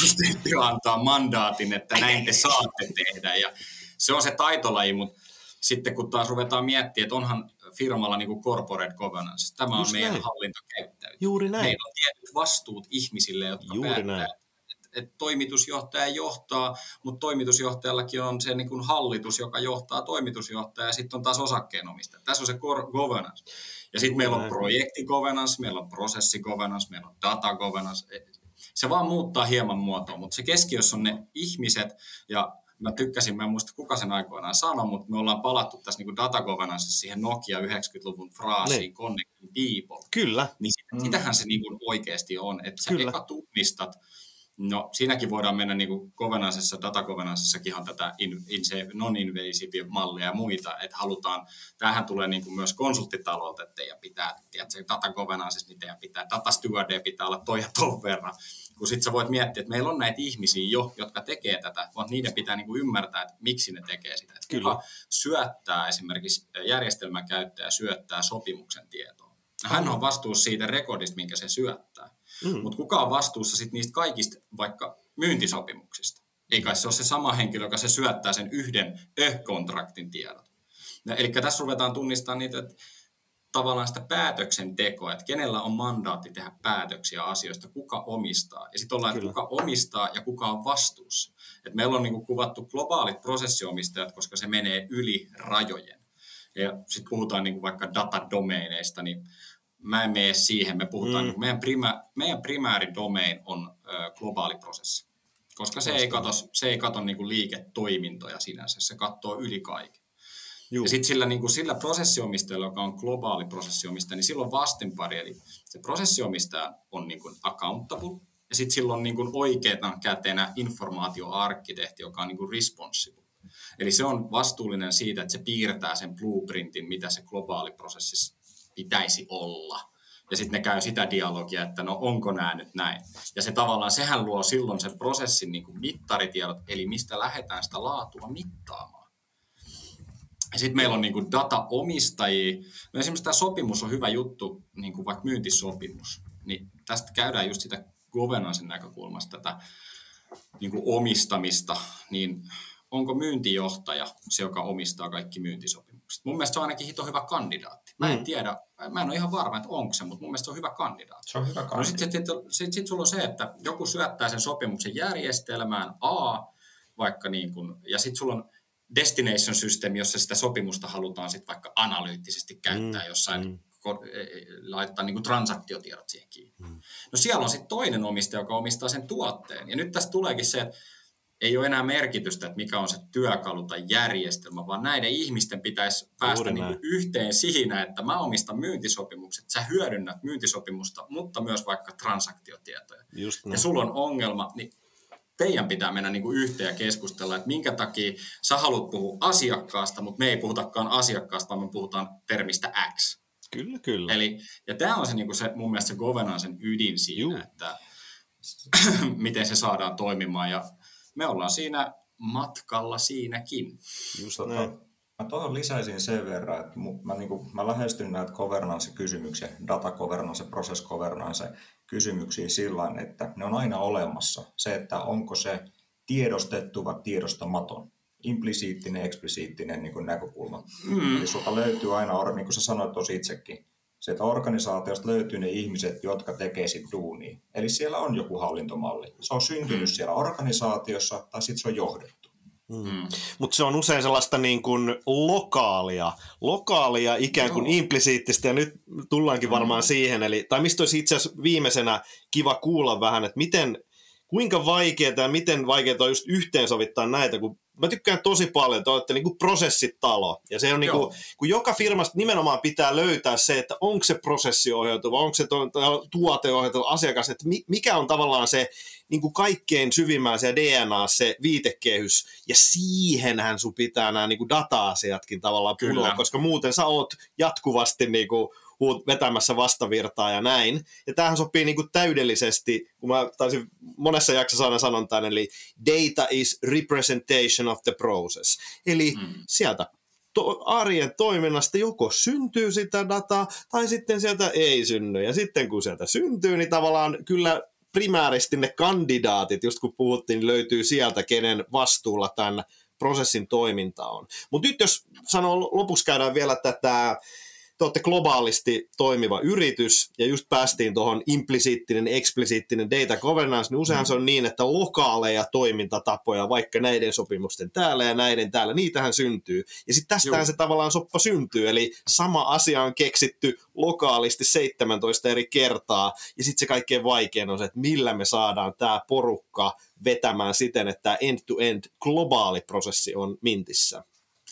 ja antaa mandaatin, että näin te saatte tehdä. Ja se on se taitolaji, mutta sitten kun taas ruvetaan miettimään, että onhan firmalla niin kuin corporate governance, tämä Just on meidän näin. hallintokäyttäytyminen. Juuri näin. Meillä on tietyt vastuut ihmisille, jotka Juuri päättää, näin. että, että toimitusjohtaja johtaa, mutta toimitusjohtajallakin on se niin kuin hallitus, joka johtaa toimitusjohtajaa, ja sitten on taas osakkeenomistaja. Tässä on se governance. Ja sitten meillä on projektigovernance, meillä on prosessigovernance, meillä on data governance. Se vaan muuttaa hieman muotoa, mutta se keskiössä on ne ihmiset, ja mä tykkäsin, mä en muista kuka sen aikoinaan sanoi, mutta me ollaan palattu tässä niin kuin data governance siihen Nokia yhdeksänkymmentäluvun fraasiin, niin. Connecting People. Kyllä. Niin sit, mm. sitähän se niin kuin oikeasti on, että sä Kyllä. eka tunnistat. No siinäkin voidaan mennä niin kuin governanceissa, data governanceissakin on tätä in, in se non-invasive mallia ja muita, että halutaan, tämähän tulee niin kuin myös konsulttitalolta, että teidän pitää, tiedätkö, data governanceissa, niin teidän pitää, data stewardia pitää olla toi ja ton verran. Kun sit sä voit miettiä, että meillä on näitä ihmisiä jo, jotka tekee tätä, vaan niiden pitää niin kuin ymmärtää, että miksi ne tekee sitä. Että kuka syöttää esimerkiksi järjestelmäkäyttäjä syöttää sopimuksen tietoa. Hän on vastuussa siitä rekordista, minkä se syöttää. Mm. Mutta kuka on vastuussa sit niistä kaikista vaikka myyntisopimuksista? Eikä se ole se sama henkilö, joka se syöttää sen yhden ö-kontraktin tiedot. Ja, eli tässä ruvetaan tunnistamaan niitä, että tavallaan sitä päätöksentekoa, että kenellä on mandaatti tehdä päätöksiä asioista, kuka omistaa. Ja sitten ollaan, että kuka omistaa ja kuka on vastuussa. Et meillä on niinku kuvattu globaalit prosessiomistajat, koska se menee yli rajojen. Ja sitten puhutaan niinku vaikka datadomeineista, niin mä en mene siihen. Me puhutaan, mm. meidän, prima, meidän primääridomain on ö, globaali prosessi, koska se ei kato, se ei kato niinku liiketoimintoja sinänsä, se katsoo yli kaiken. Juh. Ja sitten sillä, niinku, sillä prosessiomistajalla, joka on globaali prosessiomistaja, niin silloin vastinpari, eli se prosessiomistaja on niinku accountable, ja sitten sillä on niinku oikeana käteenä informaatioarkkitehti, joka on niinku responsible. Eli se on vastuullinen siitä, että se piirtää sen blueprintin, mitä se globaali prosessi pitäisi olla. Ja sitten ne käy sitä dialogia, että no onko nämä nyt näin. Ja se tavallaan, sehän luo silloin sen prosessin niin kuin mittaritiedot, eli mistä lähdetään sitä laatua mittaamaan. Ja sitten meillä on niin kuin dataomistajia. No esimerkiksi tämä sopimus on hyvä juttu, niin kuin vaikka myyntisopimus. Niin tästä käydään just sitä governancen näkökulmasta tätä niin kuin omistamista, niin onko myyntijohtaja se, joka omistaa kaikki myyntisopimukset? Mun mielestä se on ainakin hito hyvä kandidaatti. Mä en mm. tiedä, mä en ole ihan varma, että onko se, mutta mun mielestä se on hyvä kandidaatti. Se on hyvä kandidaatti. No sitten sit, sit, sit sulla on se, että joku syöttää sen sopimuksen järjestelmään A, vaikka niin kuin, ja sitten sulla on destination system, jossa sitä sopimusta halutaan sitten vaikka analyyttisesti käyttää mm. jossain, mm. laittaa niin kuin transaktiotiedot siihen kiinni. Mm. No siellä on sitten toinen omistaja, joka omistaa sen tuotteen. Ja nyt tästä tuleekin se, että ei ole enää merkitystä, että mikä on se työkalu tai järjestelmä, vaan näiden ihmisten pitäisi päästä niin kuin yhteen siinä, että mä omistan myyntisopimukset, sä hyödynnät myyntisopimusta, mutta myös vaikka transaktiotietoja. Ja sulla on ongelma, niin teidän pitää mennä niin kuin yhteen ja keskustella, että minkä takia sä haluat puhua asiakkaasta, mutta me ei puhutakaan asiakkaasta, vaan me puhutaan termistä X. Kyllä, kyllä. Eli, ja tämä on se, niin kuin se, mun mielestä se governancen ydin siinä, Juh. että miten se saadaan toimimaan, ja me ollaan siinä matkalla siinäkin. Just tota, mä tuohon lisäisin sen verran, että mä, niin kuin, mä lähestyn näitä governance-kysymyksiä, data governance, process governance kysymyksiä sillä tavalla, että ne on aina olemassa. Se, että onko se tiedostettu vai tiedostamaton, implisiittinen, eksplisiittinen niin kuin näkökulma. Mm. Eli sulta löytyy aina, niin kuin sä sanoit tosi itsekin, sieltä organisaatiosta löytyy ne ihmiset, jotka tekee sit duunia. Eli siellä on joku hallintomalli. Se on syntynyt mm. siellä organisaatiossa tai sitten se on johdettu. Mm. Mutta se on usein sellaista niin kuin lokaalia, lokaalia ikään kuin Joo. implisiittistä, ja nyt tullaankin varmaan mm. siihen, eli, tai mistä olisi itse asiassa viimeisenä kiva kuulla vähän, että miten, kuinka vaikeaa ja miten vaikeaa on just yhteensovittaa näitä, kun mä tykkään tosi paljon, että olette niin kuin prosessitalo, ja se on niin kuin, kun joka firmasta nimenomaan pitää löytää se, että onko se prosessiohjautuva, onko se tuoteohjautuva asiakas, että mikä on tavallaan se niin kuin kaikkein syvimmällä se D N A, se viitekehys, ja siihenhän sun pitää nämä niin kuin data-asiatkin tavallaan punoa, koska muuten sä oot jatkuvasti niin kuin vetämässä vastavirtaa ja näin. Ja tämähän sopii niin kuin täydellisesti, kun mä taisin monessa jaksossa aina sanon tämän, eli data is representation of the process. Eli mm. sieltä to- arjen toiminnasta joko syntyy sitä dataa, tai sitten sieltä ei synny. Ja sitten kun sieltä syntyy, niin tavallaan kyllä primääristi ne kandidaatit, just kun puhuttiin, niin löytyy sieltä, kenen vastuulla tämän prosessin toiminta on. Mutta nyt jos sanoo, lopuksi käydään vielä tätä, te olette globaalisti toimiva yritys, ja just päästiin tuohon implisiittinen, eksplisiittinen data governance, niin useinhan se on niin, että lokaaleja toimintatapoja, vaikka näiden sopimusten täällä ja näiden täällä, niitähän syntyy. Ja sitten tästähän Joo. se tavallaan soppa syntyy, eli sama asia on keksitty lokaalisti seitsemäntoista eri kertaa, ja sitten se kaikkein vaikein on se, että millä me saadaan tämä porukka vetämään siten, että tämä end-to-end globaali prosessi on mintissä.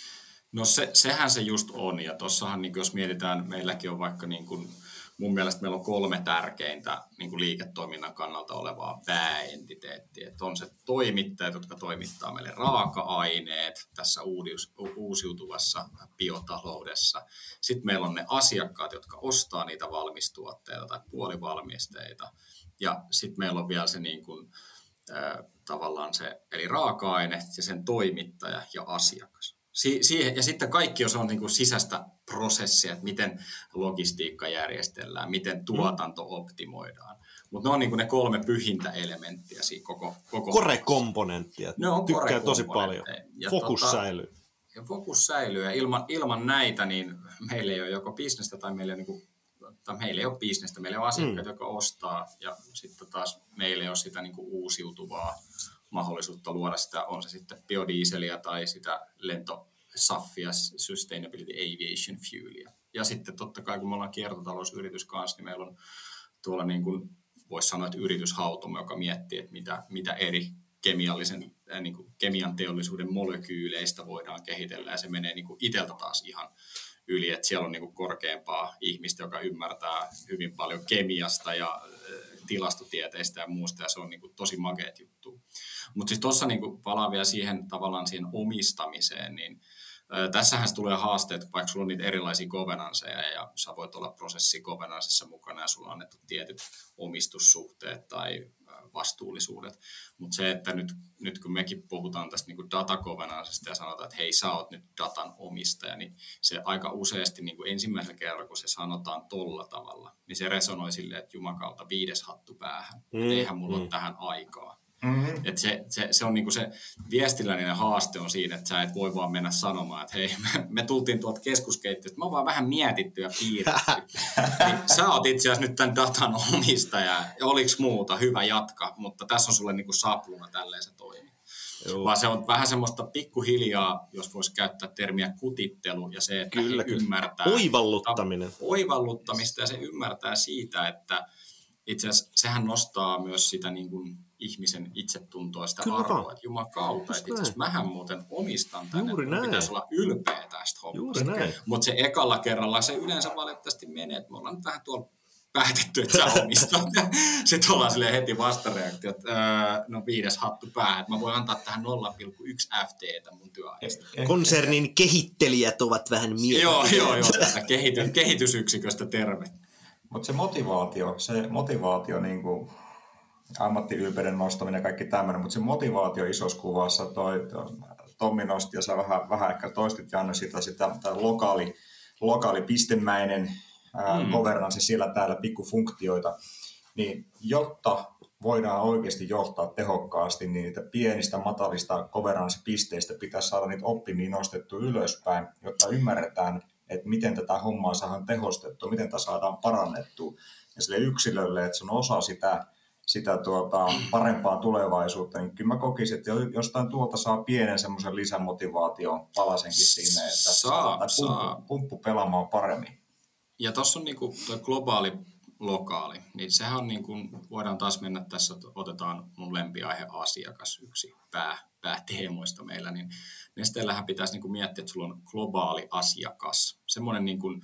No se, sehän se just on, ja tuossahan niin jos mietitään, meilläkin on vaikka niin kuin, mun mielestä meillä on kolme tärkeintä niin kuin liiketoiminnan kannalta olevaa pääentiteettiä. Että on se toimittajat, jotka toimittaa meille raaka-aineet tässä uudis, uusiutuvassa biotaloudessa. Sitten meillä on ne asiakkaat, jotka ostaa niitä valmistuotteita tai puolivalmisteita. Ja sitten meillä on vielä se niin kuin, äh, tavallaan se, eli raaka-aine ja sen toimittaja ja asiakas. Siihen, ja sitten kaikki, jos on niin kuin sisäistä prosessia, että miten logistiikka järjestellään, miten tuotanto optimoidaan. Mutta ne on niin kuin ne kolme pyhintä elementtiä siinä koko koko Core-komponenttia. Ne on tykkään tosi paljon. Ja fokus tota, säilyy. Ja fokus säilyy. Ja ilman, ilman näitä, niin meillä ei ole joko bisnestä tai meillä ei ole, niin kuin, tai meillä ei ole bisnestä. Meillä on asiakkaat, mm. jotka ostaa, ja sitten taas meillä ei ole sitä niin kuin uusiutuvaa mahdollisuutta luoda sitä, on se sitten biodieseliä tai sitä lentosaffia, Sustainability Aviation Fuelia. Ja sitten totta kai, kun me ollaan kiertotalousyritys kanssa, niin meillä on tuolla niin kuin voisi sanoa, että yrityshautomo, joka miettii, että mitä, mitä eri kemiallisen, äh, niin kuin kemian teollisuuden molekyyleistä voidaan kehitellä, ja se menee niin kuin itseltä taas ihan yli, että siellä on niin kuin korkeampaa ihmistä, joka ymmärtää hyvin paljon kemiasta ja tilastotieteistä ja muusta, ja se on niin kuin tosi makeat juttu. Mutta siis tuossa niin kuin palaan vielä siihen tavallaan siihen omistamiseen, niin ö, tässähän se tulee haasteet, vaikka sulla on niitä erilaisia governanceja, ja sä voit olla prosessi governancessa mukana, ja sulla on annettu tietyt omistussuhteet tai vastuullisuudet. Mutta se, että nyt, nyt kun mekin puhutaan tästä niin kuin data governancesta ja sanotaan, että hei, sä oot nyt datan omistaja, niin se aika useasti niin kuin ensimmäisellä kerralla, kun se sanotaan tolla tavalla, niin se resonoi silleen, että jumakauta viides hattu päähän. Mm, että eihän mulla mm. ole tähän aikaa. Mm-hmm. Että se, se, se on niinku se viestiläinen haaste on siinä, että sä et voi vaan mennä sanomaan, että hei, me, me tultiin tuolta keskuskeittiöstä, mä oon vaan vähän mietitty ja piirretty. Niin, sä oot itse asiassa nyt tämän datan omistaja, ja oliks muuta, hyvä jatka, mutta tässä on sulle niinku sapluna, tälleen se toimii. Joo. Vaan se on vähän semmoista pikkuhiljaa, jos voisi käyttää termiä kutittelu, ja se, että kyllä, he ymmärtää. Oivalluttaminen. Oivalluttamista, ja se ymmärtää siitä, että itse asiassa sehän nostaa myös sitä niin kuin ihmisen itsetuntoa, sitä Kyllä. arvoa, että jumakauta, että itse asiassa mähän muuten omistan tänne, Juuri että mun näin. pitäisi olla ylpeä tästä hommasta. Mutta se ekalla kerralla se yleensä valitettavasti menee, että me ollaan nyt vähän tuolla päätetty, että sä omistat. Sitten ollaan silleen heti vastareaktio, että öö, no viides hattu päähän, että mä voin antaa tähän nolla pilkku yksi F T:tä mun työajasta. Konsernin kehittelijät ovat vähän mieltä. Joo, joo, joo, tätä kehity, kehitysyksiköstä terve. Mutta se motivaatio, se motivaatio, niin kuin ammattiylpeyden nostaminen ja kaikki tämmöinen, mutta se motivaatio isossa kuvassa, toi, toi Tommi nosti ja sä vähän, vähän ehkä toistit, Janne, sitä, sitä lokaali, lokaali pistemäinen mm. governanssi siellä täällä, pikkufunktioita, niin jotta voidaan oikeasti johtaa tehokkaasti, niin niitä pienistä, matalista governanssipisteistä pitäisi saada niitä oppimia nostettua ylöspäin, jotta ymmärretään, että miten tätä hommaa saadaan tehostettua, miten tätä saadaan parannettua. Ja sille yksilölle, että se on osa sitä, sitä tuota, parempaa tulevaisuutta, niin kyllä mä kokisin, että jostain tuolta saa pienen semmoisen lisämotivaation palasenkin sinne, että saa, pumppu, pumppu pelaamaan paremmin. Ja tuossa on niinku tuo globaali lokaali, niin sehän on niin kuin, voidaan taas mennä tässä, otetaan mun lempiaihe asiakas, yksi pää, pääteemoista meillä, niin Nesteellähän pitäisi niin kuin miettiä, että sulla on globaali asiakas, semmoinen niin kuin,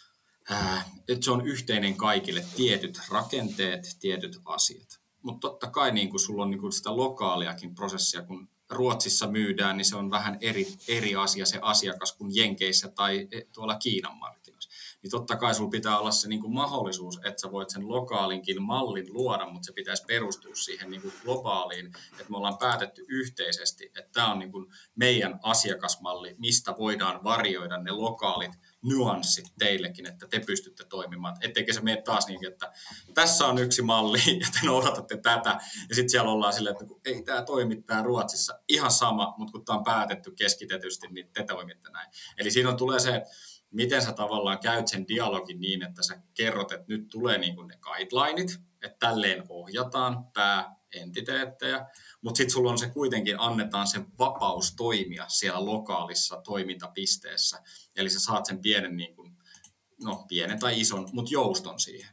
äh, että se on yhteinen kaikille, tietyt rakenteet, tietyt asiat, mutta totta kai niin kuin sulla on niin kuin sitä lokaaliakin prosessia, kun Ruotsissa myydään, niin se on vähän eri, eri asia se asiakas kuin Jenkeissä tai tuolla Kiinan markkinoissa. Niin totta kai sulla pitää olla se niin kuin mahdollisuus, että sä voit sen lokaalinkin mallin luoda, mutta se pitäisi perustua siihen niin kuin globaaliin, että me ollaan päätetty yhteisesti, että tämä on niin kuin meidän asiakasmalli, mistä voidaan varjoida ne lokaalit nyanssit teillekin, että te pystytte toimimaan. Etteikö se mene taas niin, että tässä on yksi malli ja te noudatatte tätä. Ja sitten siellä ollaan silleen, että ei tämä toimi tämä Ruotsissa ihan sama, mutta kun tämä on päätetty keskitetysti, niin te toimitte näin. Eli siinä on, tulee se, miten sä tavallaan käyt sen dialogin niin, että sä kerrot, että nyt tulee niin kuin ne guidelineit, että tälleen ohjataan pääentiteettejä, mutta sitten sulla on se kuitenkin, annetaan se vapaus toimia siellä lokaalissa toimintapisteessä. Eli sä saat sen pienen, niin kuin, no pienen tai ison, mutta jouston siihen.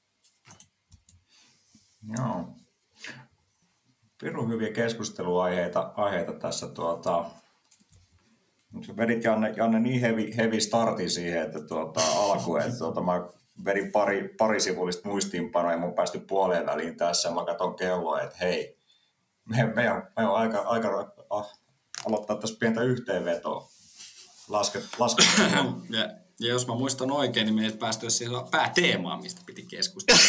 Joo. Pirun hyviä keskusteluaiheita aiheita tässä. Tuota, sä vedit Janne, Janne niin heavy, heavy startin siihen, että tuota, alkuun, että tuota, mä vedin pari, pari sivullista muistiinpanoa ja mun päästy puoleen väliin tässä ja mä katson kelloa, että hei, me, me, on, me on aika, aika ah, aloittaa tässä pientä yhteenvetoa. Lasket, lasket. ja, ja jos mä muistan oikein, niin me ei päästy siihen pääteemaan, mistä piti keskustella.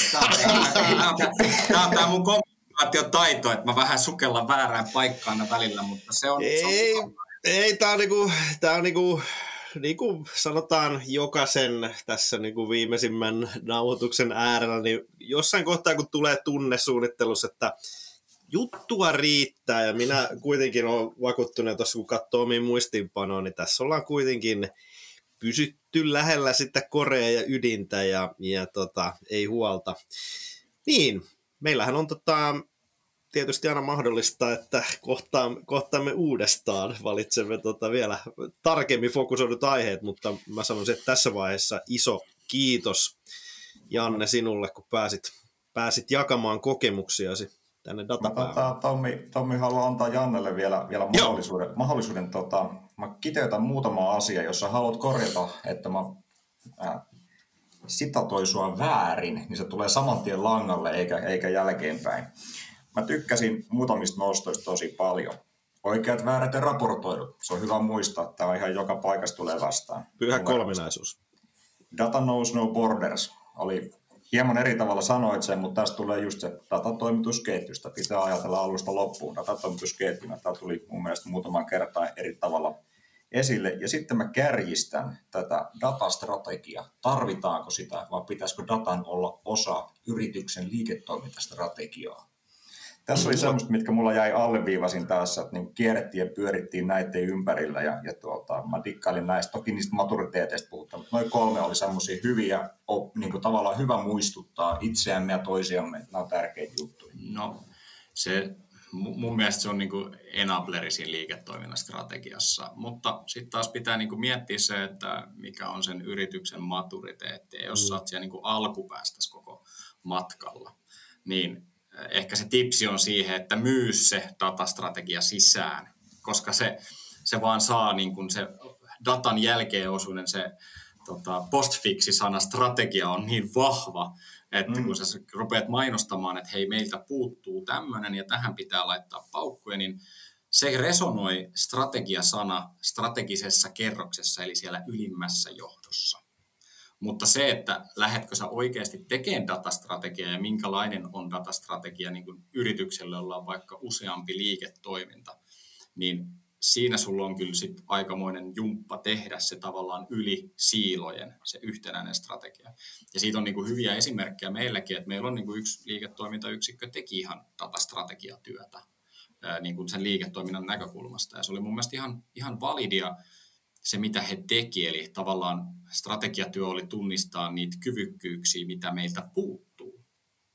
Tämä on tämä mun kommunikaatiotaito, että mä vähän sukellan väärään paikkaan välillä, mutta se on... Ei, se on... ei tämä on, niinku, tää on niinku, niinku sanotaan jokaisen tässä niinku viimeisimmän nauhoituksen äärellä, niin jossain kohtaa kun tulee tunnesuunnittelussa, että juttua riittää ja minä kuitenkin olen vakuuttunut tuossa kun katsoo omiin muistiinpanoon, niin tässä ollaan kuitenkin pysytty lähellä sitä korea ja ydintä ja, ja tota, ei huolta. Niin, meillähän on tota, tietysti aina mahdollista, että kohtaan, kohtaamme uudestaan, valitsemme tota vielä tarkemmin fokusoidut aiheet, mutta mä sanoisin, että tässä vaiheessa iso kiitos Janne sinulle, kun pääsit, pääsit jakamaan kokemuksiasi tänne datapäähän. Tota, Tommi, Tommi haluaa antaa Jannelle vielä, vielä mahdollisuuden. mahdollisuuden tota, mä kiteytän muutama asia, jos sä haluat korjata, että mä äh, sitatoin sua väärin, niin se tulee saman tien langalle eikä, eikä jälkeenpäin. Mä tykkäsin muutamista nostoista tosi paljon. Oikeat, väärät ja raportoidut. Se on hyvä muistaa, että tämä on ihan joka paikassa tulee vastaan. Pyhä kolminaisuus. Data knows no borders. Oli hieman eri tavalla sanoit sen, mutta tästä tulee just se datatoimitusketjusta. Pitää ajatella alusta loppuun datatoimitusketjuna. Tämä tuli mun mielestä muutaman kertaan eri tavalla esille. Ja sitten mä kärjistän tätä datastrategiaa. Tarvitaanko sitä vai pitäisikö datan olla osa yrityksen liiketoimintastrategiaa? Tässä oli semmoista, mitkä mulla jäi alleviivasin tässä, että niin kierrettiin ja pyörittiin näiden ympärillä ja, ja tuota, mä dikkailin näistä, toki niistä maturiteeteista puhutaan, mutta noin kolme oli semmoisia hyviä, niin kuin tavallaan hyvä muistuttaa itseämme ja toisiamme, että nämä on tärkeitä juttuja. No, se mun mielestä se on niin kuin enableri siinä liiketoiminnan strategiassa, mutta sitten taas pitää niin kuin miettiä se, että mikä on sen yrityksen maturiteetti, ja jos mm. sä oot siellä niin kuin alkupäästä koko matkalla, niin ehkä se tipsi on siihen, että myy se datastrategia sisään, koska se, se vaan saa niin kuin se datan jälkeen osuinen se tota, postfiksi-sana strategia on niin vahva, että mm. kun sä rupeat mainostamaan, että hei, meiltä puuttuu tämmöinen ja tähän pitää laittaa paukkuja, niin se resonoi strategiasana strategisessa kerroksessa, eli siellä ylimmässä johdossa. Mutta se, että lähdetkö sä oikeasti tekemään datastrategiaa ja minkälainen on datastrategia niin kuin yritykselle, jolla on vaikka useampi liiketoiminta, niin siinä sulla on kyllä sit aikamoinen jumppa tehdä se tavallaan yli siilojen, se yhtenäinen strategia. Ja siitä on niinku hyviä esimerkkejä meilläkin, että meillä on niinku yksi liiketoimintayksikkö teki ihan datastrategiatyötä ää, niinku sen liiketoiminnan näkökulmasta. Ja se oli mun mielestä ihan, ihan validia se, mitä he teki. Eli tavallaan strategiatyö oli tunnistaa niitä kyvykkyyksiä, mitä meiltä puuttuu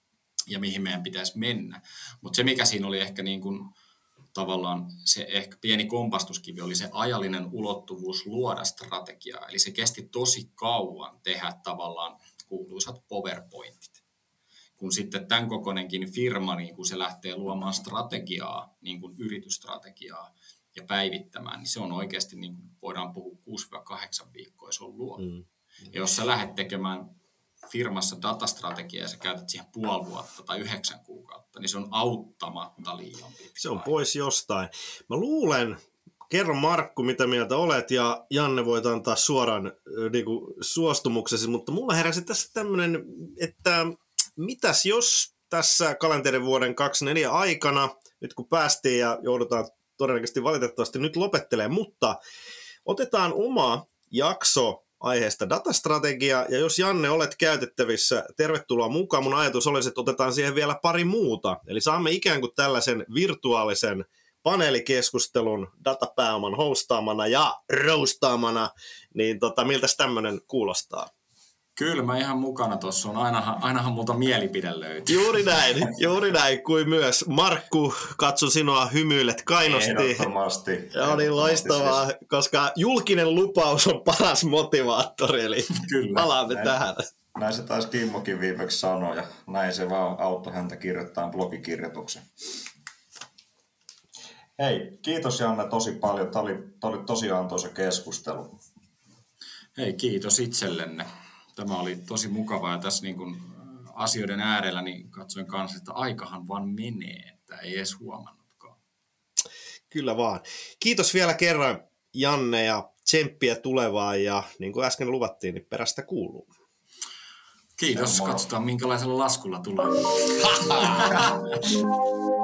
ja mihin meidän pitäisi mennä. Mutta se, mikä siinä oli ehkä niin kuin tavallaan se ehkä pieni kompastuskivi oli se ajallinen ulottuvuus luoda strategiaa. Eli se kesti tosi kauan tehdä tavallaan kuuluisat PowerPointit. Kun sitten tämän kokoinenkin firma, niin kun se lähtee luomaan strategiaa, niin kuin yritysstrategiaa ja päivittämään, niin se on oikeasti, niin kuin voidaan puhua kuusi kahdeksan viikkoa, se on luotu. Mm. Ja jos sä lähdet tekemään firmassa datastrategiaa ja sä käytät siihen puoli vuotta tai yhdeksän kuukautta, niin se on auttamatta liian pitkä. Se on pois jostain. Mä luulen, kerro Markku, mitä mieltä olet, ja Janne voit antaa suoran niin kuin, suostumuksesi, mutta mulla heräsi tässä tämmöinen, että mitäs jos tässä kalenterivuoden kaksikymmentäneljä aikana, nyt kun päästiin ja joudutaan todennäköisesti valitettavasti nyt lopettelemaan, mutta otetaan oma jakso aiheesta datastrategia, ja jos Janne olet käytettävissä, tervetuloa mukaan. Mun ajatus olisi, että otetaan siihen vielä pari muuta, eli saamme ikään kuin tällaisen virtuaalisen paneelikeskustelun datapääoman hostaamana ja roastaamana, niin tota, miltäs tämmöinen kuulostaa? Kyllä, mä ihan mukana tuossa on. Ainahan, ainahan multa mielipide löytyy. Juuri näin, juuri näin, kuin myös. Markku, katso sinua, hymyilet kainosti. Ehdottomasti. Ja on niin loistavaa, siis, koska julkinen lupaus on paras motivaattori, eli kyllä, palaamme näin, tähän. Näin se taisi Kimmokin viimeksi sanoa, ja näin se vaan auttoi häntä kirjoittaa blogikirjoituksen. Hei, kiitos Janne tosi paljon. Tämä oli, tämä oli tosi antoisa keskustelu. Hei, kiitos itsellenne. Tämä oli tosi mukavaa, ja tässä niin kuin asioiden äärellä niin katsoin kanssa, että aikahan vaan menee, että ei edes huomannutkaan. Kyllä vaan. Kiitos vielä kerran Janne ja tsemppiä tulevaan, ja niin kuin äsken luvattiin, niin perästä kuuluu. Kiitos, katsotaan minkälaisella laskulla tulee.